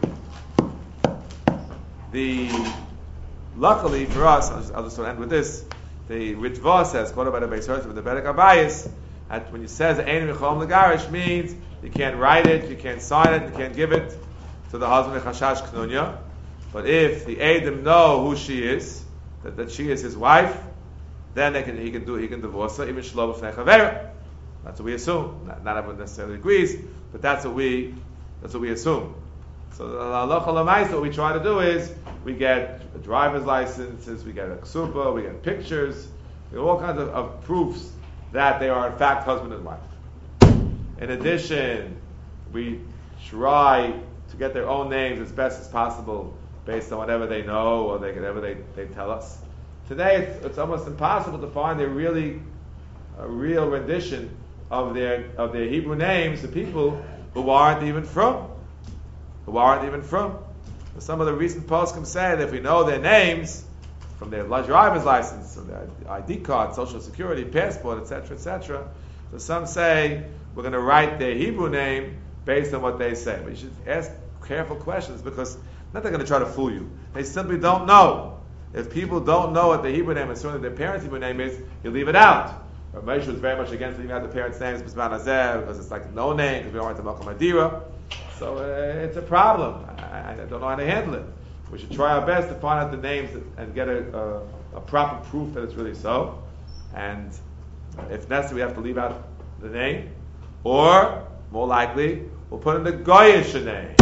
The luckily for us, I'll just, I'll just end with this. The Ritva says, quoted by the Beis Hurst with the Bedek Abayis, that when you says Ein Mechom Legarish means you can't write it, you can't sign it, you can't give it to the husband Chashash Knunya. But if the Eidim know who she is, that, that she is his wife, then they can, he can do he can divorce her, even Shlo B'fnei Chavera. That's what we assume. Not, not everyone necessarily agrees, but that's what we that's what we assume. So the halacha l'maisa, what we try to do is we get a driver's licenses, we get a ksupa, we get pictures, we get all kinds of, of proofs that they are in fact husband and wife. In addition, we try to get their own names as best as possible based on whatever they know or they, whatever they, they tell us. Today, it's, it's almost impossible to find a really, a real rendition of their of their Hebrew names to people who aren't even from, who aren't even from. Some of the recent poskim say that if we know their names from their driver's license, from their I D card, social security, passport, et cetera, et cetera. So some say we're going to write their Hebrew name based on what they say. But you should ask careful questions because not they're going to try to fool you. They simply don't know. If people don't know what the Hebrew name is, certainly their parents' Hebrew name is, you leave it out. But Moshe was very much against leaving out the parents' names because it's like no name, because we don't want to Malcolm Adira. So uh, it's a problem. I, I don't know how to handle it. We should try our best to find out the names and get a, a, a proper proof that it's really so. And if necessary, we have to leave out the name. Or, more likely, we'll put in the Goyish name.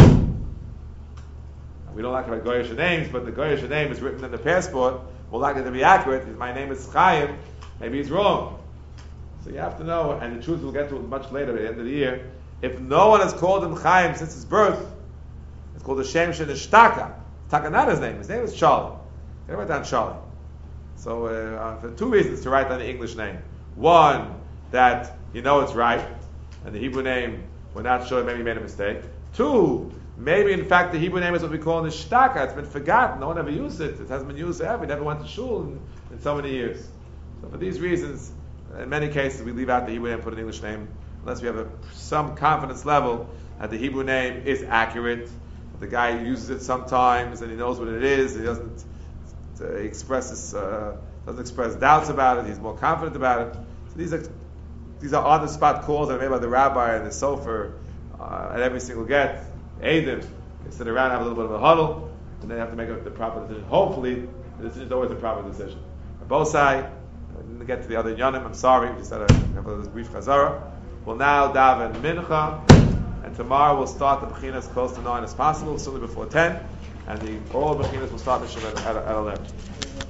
We don't like to write Goyish names, but the Goyish name is written in the passport. More likely to be accurate. If my name is Chaim, maybe he's wrong. So you have to know, and the truth we'll get to it much later at the end of the year. If no one has called him Chaim since his birth, it's called the Shem Shenishtaka. Taka not his name. His name is Charlie. You write down Charlie. So uh, for two reasons to write down the English name. One, that you know it's right, and the Hebrew name, we're not sure, maybe you made a mistake. Two, maybe in fact the Hebrew name is what we call Nishtaka. It's been forgotten. No one ever used it. It hasn't been used ever. We never went to shul in, in so many years. So for these reasons, in many cases we leave out the Hebrew name and put an English name, unless we have a, some confidence level that the Hebrew name is accurate. The guy uses it sometimes and he knows what it is. He doesn't uh, he expresses uh, doesn't express doubts about it. He's more confident about it. So these are these are on the spot calls that are made by the rabbi and the sofer uh, at every single get. Eidim, They sit around, have a little bit of a huddle, and then have to make a, the proper decision. Hopefully, the decision is always the proper decision. Both sides, I didn't get to the other yanim, I'm sorry, we just had a, have a brief chazara. We'll now daven mincha, and tomorrow we'll start the bechinas close to nine as possible, certainly before ten, and the all bechinas will start the at, at, at eleven.